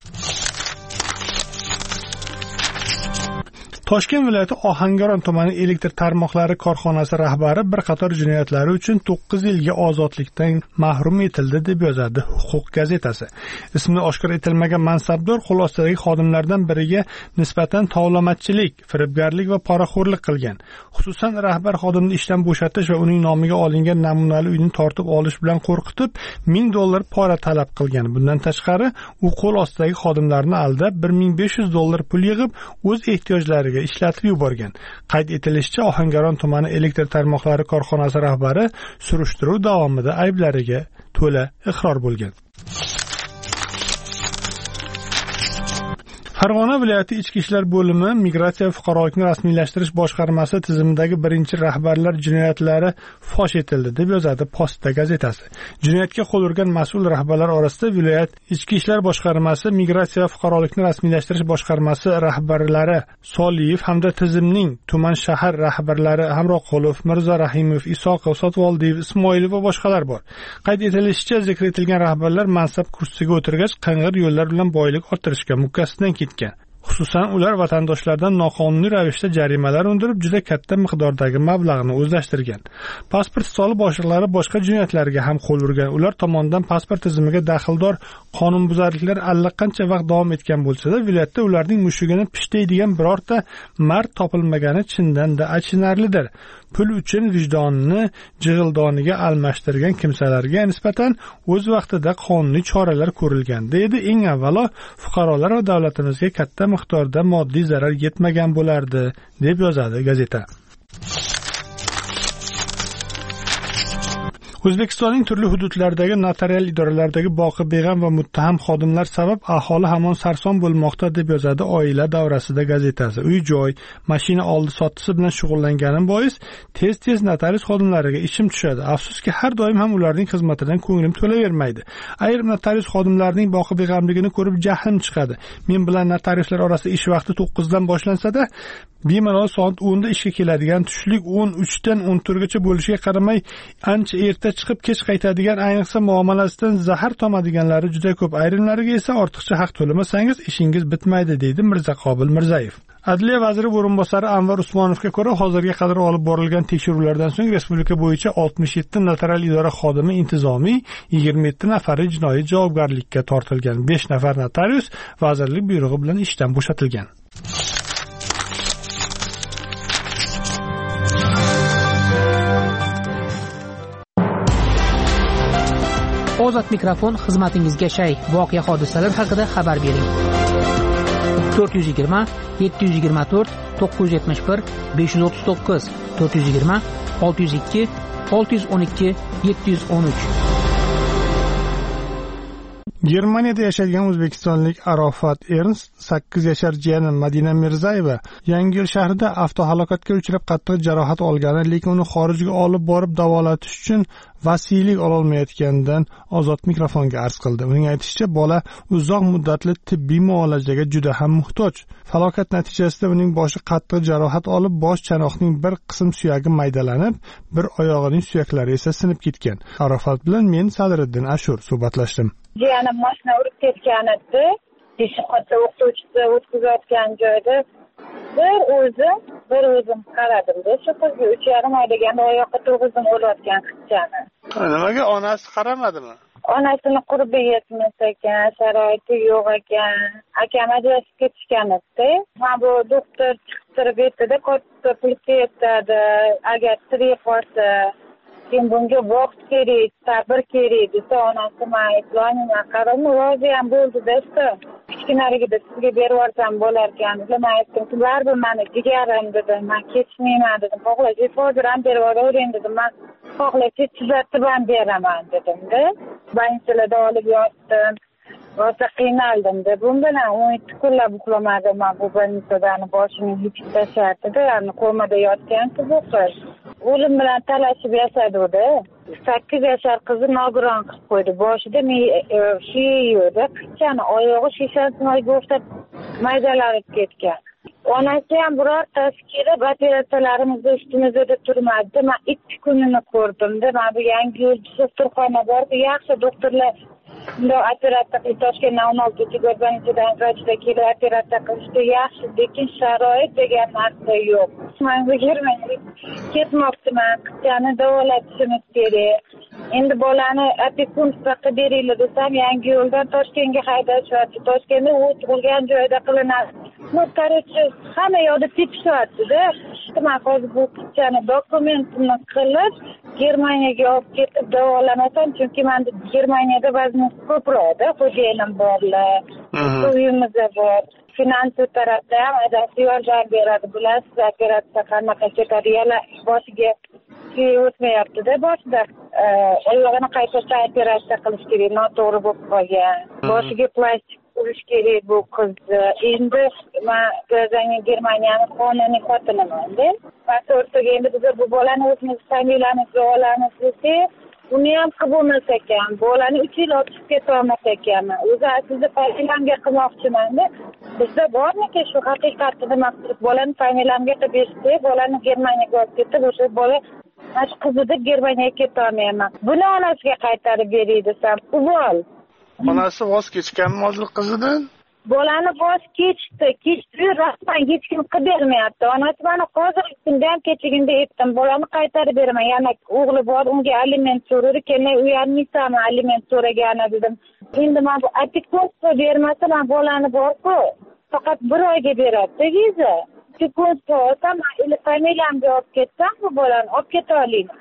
Toshkent viloyati Ohangaron tumani elektr tarmoqlari korxonasi rahbari bir qator jinoyatlari uchun to'qqiz yilga ozodlikdan mahrum etildi deb yozadi Huquq gazetasi. Ismi oshkor etilmagan mansabdor qo'l ostidagi xodimlardan biriga nisbatan tovlamachilik, firibgarlik va poraxo'rlik qilgan. Xususan, rahbar xodimni ishdan bo'shatish va uning nomiga olingan namunali uyni tortib olish bilan qo'rqitib, ming dollar pora talab qilgan. Bundan tashqari, u qo'l ostidagi xodimlarni aldab, bir ming besh yuz dollar pul yig'ib, o'z ehtiyojlariga ishlatib yuborgan. Qayd etilishicha, Ohangaron tumani elektr tarmoqlari korxonasi rahbari surishtiruv davomida ayblariga to'la iqror bo'lgan. Farg'ona viloyati Ichki ishlar bo'limi Migratsiya va fuqarolikni rasmiylashtirish boshqarmasi tizimidagi birinchi rahbarlar jinoyatlari fosh etildi deb yozadi Posta gazetasi. Jinoyatga qo'l urgan mas'ul rahbarlar orasida viloyat Ichki ishlar boshqarmasi, Migratsiya va fuqarolikni rasmiylashtirish boshqarmasi rahbarlari Soliyev hamda tizimning tuman shahar rahbarlari Hamroqulov, Mirzo Rahimov, Isoqov, Sotvoldiyev, Ismoilov va boshqalar bor. Qayd etilishicha, zikr etilgan rahbarlar mansab kursisiga o'tirgach, qing'ir yo'llar bilan boylik orttirishga mukkasidan ketgan. Xususan, ular vatandoshlardan noqonuniy ravishda jarimalar undirib, juda katta miqdordagi mablag'ni o'zlashtirgan. Pasport stoli boshliqlari boshqa jinoyatlarga ham qo'l urgan. Ular tomonidan pasport tizimiga daxldor qonunbuzarliklar allaqancha vaqt davom etgan bo'lsa-da, viloyatda ularning mushugini pishtaydigan birorta mard topilmagani chindan-da achinarlidir. Pul uchun vijdonni jig'ildoniga almashtirgan kimsalarga nisbatan o'z vaqtida qonuniy choralar ko'rilgan, deydi. Eng avvalo fuqarolar va davlatimizga katta miqdorda moddiy zarar yetmagan bo'lardi, deb yozadi gazeta. O'zbekistonning turli hududlaridagi notarial idoralardagi boqi beg'am va muttaham xodimlar sabab aholi hamon sarson bo'lmoqda, deb yozadi Oila davrasida gazetasi. Uy-joy, mashina oldi sottisi bilan shug'ullanganim bois tez-tez notarius xodimlariga ishim tushadi. Afsuski, har doim ham ularning xizmatidan ko'nglim to'lavermaydi. Ayrim notarius xodimlarining boqi beg'amligini ko'rib jahlim chiqadi. Men bilan notariuslar orasida ish vaqti to'qqiz dan boshlansa-da, bemalol soat o'n da ishga keladigan, tushlik o'n uch dan o'n to'rt gacha bo'lishiga qaramay, ancha erta chiqib kech qaytadigan, ayniqsa muomalasidan zahar tomadiganlari juda ko'p. Ayrimlariga esa ortiqcha haq to'lamasangiz ishingiz bitmaydi, deydi Mirzaqobil Mirzayev. Adliya vaziri o'rinbosari Anvar Usmonovga ko'ra, hozirga qadar olib borilgan tekshiruvlardan so'ng respublika bo'yicha oltmish yetti notarial idora xodimi intizomiy, yigirma yetti nafari jinoiy javobgarlikka tortilgan. besh nafar notarius vazirlik buyrug'i bilan ishdan bo'shatilgan. Ozod mikrofon xizmatingizga shay. Voqea hodisalar haqida xabar bering. to'rt yuz yigirma yetti yuz yigirma to'rt to'qqiz yuz yetmish bir besh yuz o'ttiz to'qqiz to'rt yuz yigirma olti yuz ikki olti yuz o'n ikki yetti yuz o'n uch. Germaniyada yashaydigan o'zbekistonlik Arofat Ernst sakkiz yashar jiyani Madina Mirzayeva Yangiyo'l shahrida avtohalokatga uchrab qattiq jarohat olgani, lekin uni xorijga olib borib davolatish uchun vasiylik ololmayotganidan Ozod mikrofonga arz qildi. Uning aytishicha, bola uzoq muddatli tibbiy muolajaga juda ham muhtoj. Falokat natijasida uning boshi qattiq jarohat olib, bosh chanoqning bir qism suyagi maydalanib, bir oyog'ining suyaklari esa sinib ketgan. Arofat bilan men Sadriddin Ashur suhbatlashdim. Jiyanim mashina urib ketgan edi. Teshqotda o'qituvchisi o'tkazayotgan joyda bir o'zim, bir o'zim qaradim-da, shu qizga uch yarim oy deganda oyoqqa turg'izdim o'layotgan qizchani. Nimaga onasi qaramadimi? Onasini qurbi yetmas ekan, sharoiti yo'q ekan. Akam ajrashib ketishgan edi. Ha bu doktor chiqtirib aytdi-da, katta pul ketadi, agar tirik qolsa Kim bunga vaqt kerak, sabr kerak desa, onasi men islomga qaramay rozi ham bo'ldi-da, kichkinaligida sizga berib yuborsam bo'lar ekan. Men aytdim, baribir meni jigarim dedim, men ketmayman dedim. Xohlasangiz hozir ham berib yuboring dedim. Men xohlasangiz tuzatib ham beraman dedim-da. Banchalarda olib yotdim. Rosa qiynaldim-da. Bu bilan o'n yetti kunlab uxlamadim. Men bu banchadan boshimni yechib tashladi-da, yani komada yotgan qiz o'qish. O'lim bilan talashib yashadi-da. sakkiz yashar qizni nogiron qilib qo'ydi. Boshida shiyoda qizchani oyog'i shishaga o'xshab maydalanib ketgan. Onasi ham birortasi kelib operatsiyalarimizda ustimizda turmadi. Men ikki kunini ko'rdim-da. Men bu Yangiyo'l doktorxona bor, yaxshi doktorlar Bunda operatsiya qilish Toshkentdan o'n oltinchi go'rbanchidan vrachda kelib operatsiya qilishdi yaxshi, lekin sharoit degan narsa yo'q. Men bu Germaniyaga ketmoqchiman, qizchani davolatishimiz kerak. Endi bolani opekunstva qilib beringlar desam, Yangiyo'ldan Toshkentga haydashyapti. Toshkentda u tug'ilgan joyda qilinadi. Ну, короче, hamma yoqda tepishyapti-da. Men hozir bu qizchani dokumentini qilib Germaniyaga olib ketib davolamasam, chunki menda Germaniyada vaznim ko'proq-da, xo'jayinim borlar, uyimiz bor. Finansiy tarafda ham adasi yordam beradi. Bilasiz, operatsiya qanaqa ketadi, yana boshiga o'tmayapti-da, boshida oyog'ini qayta operatsiya qilish kerak, noto'g'ri bo'lib qolgan. Boshiga plastik urish kerak bu qiz. Endi men Germaniyani qonuniy xotiniman-da. Vaqt o'rtaga endi biz bu bolani o'zimiz familiyamizni olamiz desak, uni ham qilib bo'lmas ekan. Bolani uch yil otib keta olmas ekanman. O'zi aslida familiyamga qilmoqchiman-da. Bizda bormi-ki shu haqiqatni nima qilib bolani familiyamga qilib bersa, bolani Germaniyaga olib ketib, o'sha bola Ash qizida Germaniyaga keta olmayman. Buni onasiga qaytarib beray desam, u bol. Onasi voz kechganmi hozir qizidan? Bolani voz kechdi, kechdi, rasman hech kim qilib bermayapti. Onasi mana hozirgi kunda ham kechiganda aytdim, bolani qaytarib beraman. Yana o'g'li bor, unga aliment so'radi, kelmay uyalmaysanmi aliment so'ragani dedim. Endi men bu opekunstvo bermasa, men bolani bor-ku, faqat bir oyga beradi viza. Opekunstvo olsam, ili familiyamga olib ketsam, bu bolani olib keta olayman.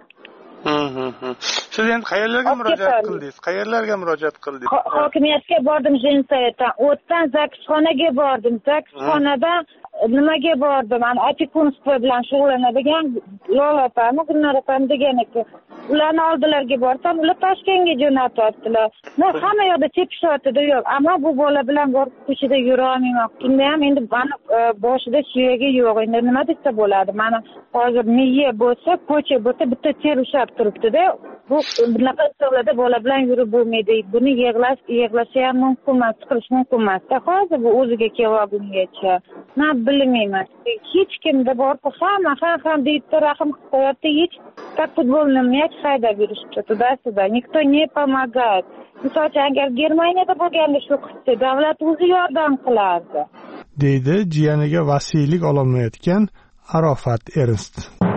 Siz endi qayerlarga murojaat qildingiz? Qayerlarga murojaat qildingiz? Hokimiyatga bordim, Jensayetdan. O'tdan Zakisxonaga bordim. Zakisxonadan nimaga bordim? Mana opekunstvo bilan shug'ullanadigan Lola opami, Gulnor opam degan ekan. Ularni oldilariga borsam, ular Toshkentga jo'natyaptilar. Men hamma yoqda tepishyapti-da, yo'q. Ammo bu bola bilan borib ko'chada yura olmayman. Tunda ham endi mani boshida suyagi yo'q. Endi nima desa bo'ladi? Mana hozir miya bo'lsa, ko'cha bo'lsa, bitta ter ushlab turibdi-da. Bu bunaqa savlada bola bilan yurib bo'lmaydi. Buni yig'lash, yig'lashi ham mumkin emas, chiqish mumkin emas. Hozir bu o'ziga kelgungacha. Men bilmayman. Hech kimda borku hamma ham ham deb rahim qilyapti. Hech так futbolni мяч haydab yurishdi. Tуда-sюда. Никто не помогает. Misol uchun, agar Germaniyada bo'lganda shu qizcha davlat o'zi yordam qilardi. deydi jiyaniga vasiylik ololmayotgan Arofat Ernst.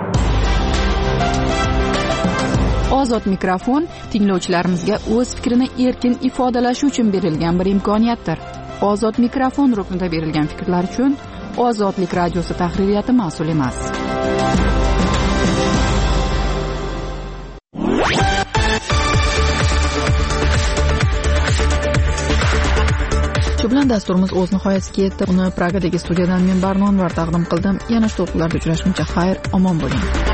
Ozod mikrofon tinglovchilarimizga o'z fikrini erkin ifodalashi uchun berilgan bir imkoniyatdir. Ozod mikrofon ruknida berilgan fikrlar uchun Ozodlik radiosi tahririyati mas'ul emas. Shu bilan dasturimiz o'z nihoyasiga yetdi. Uni Pragadagi studiyadan men Barnon var taqdim qildim. Yana shu to'lqinlarda uchrashguncha xayr, omon bo'ling.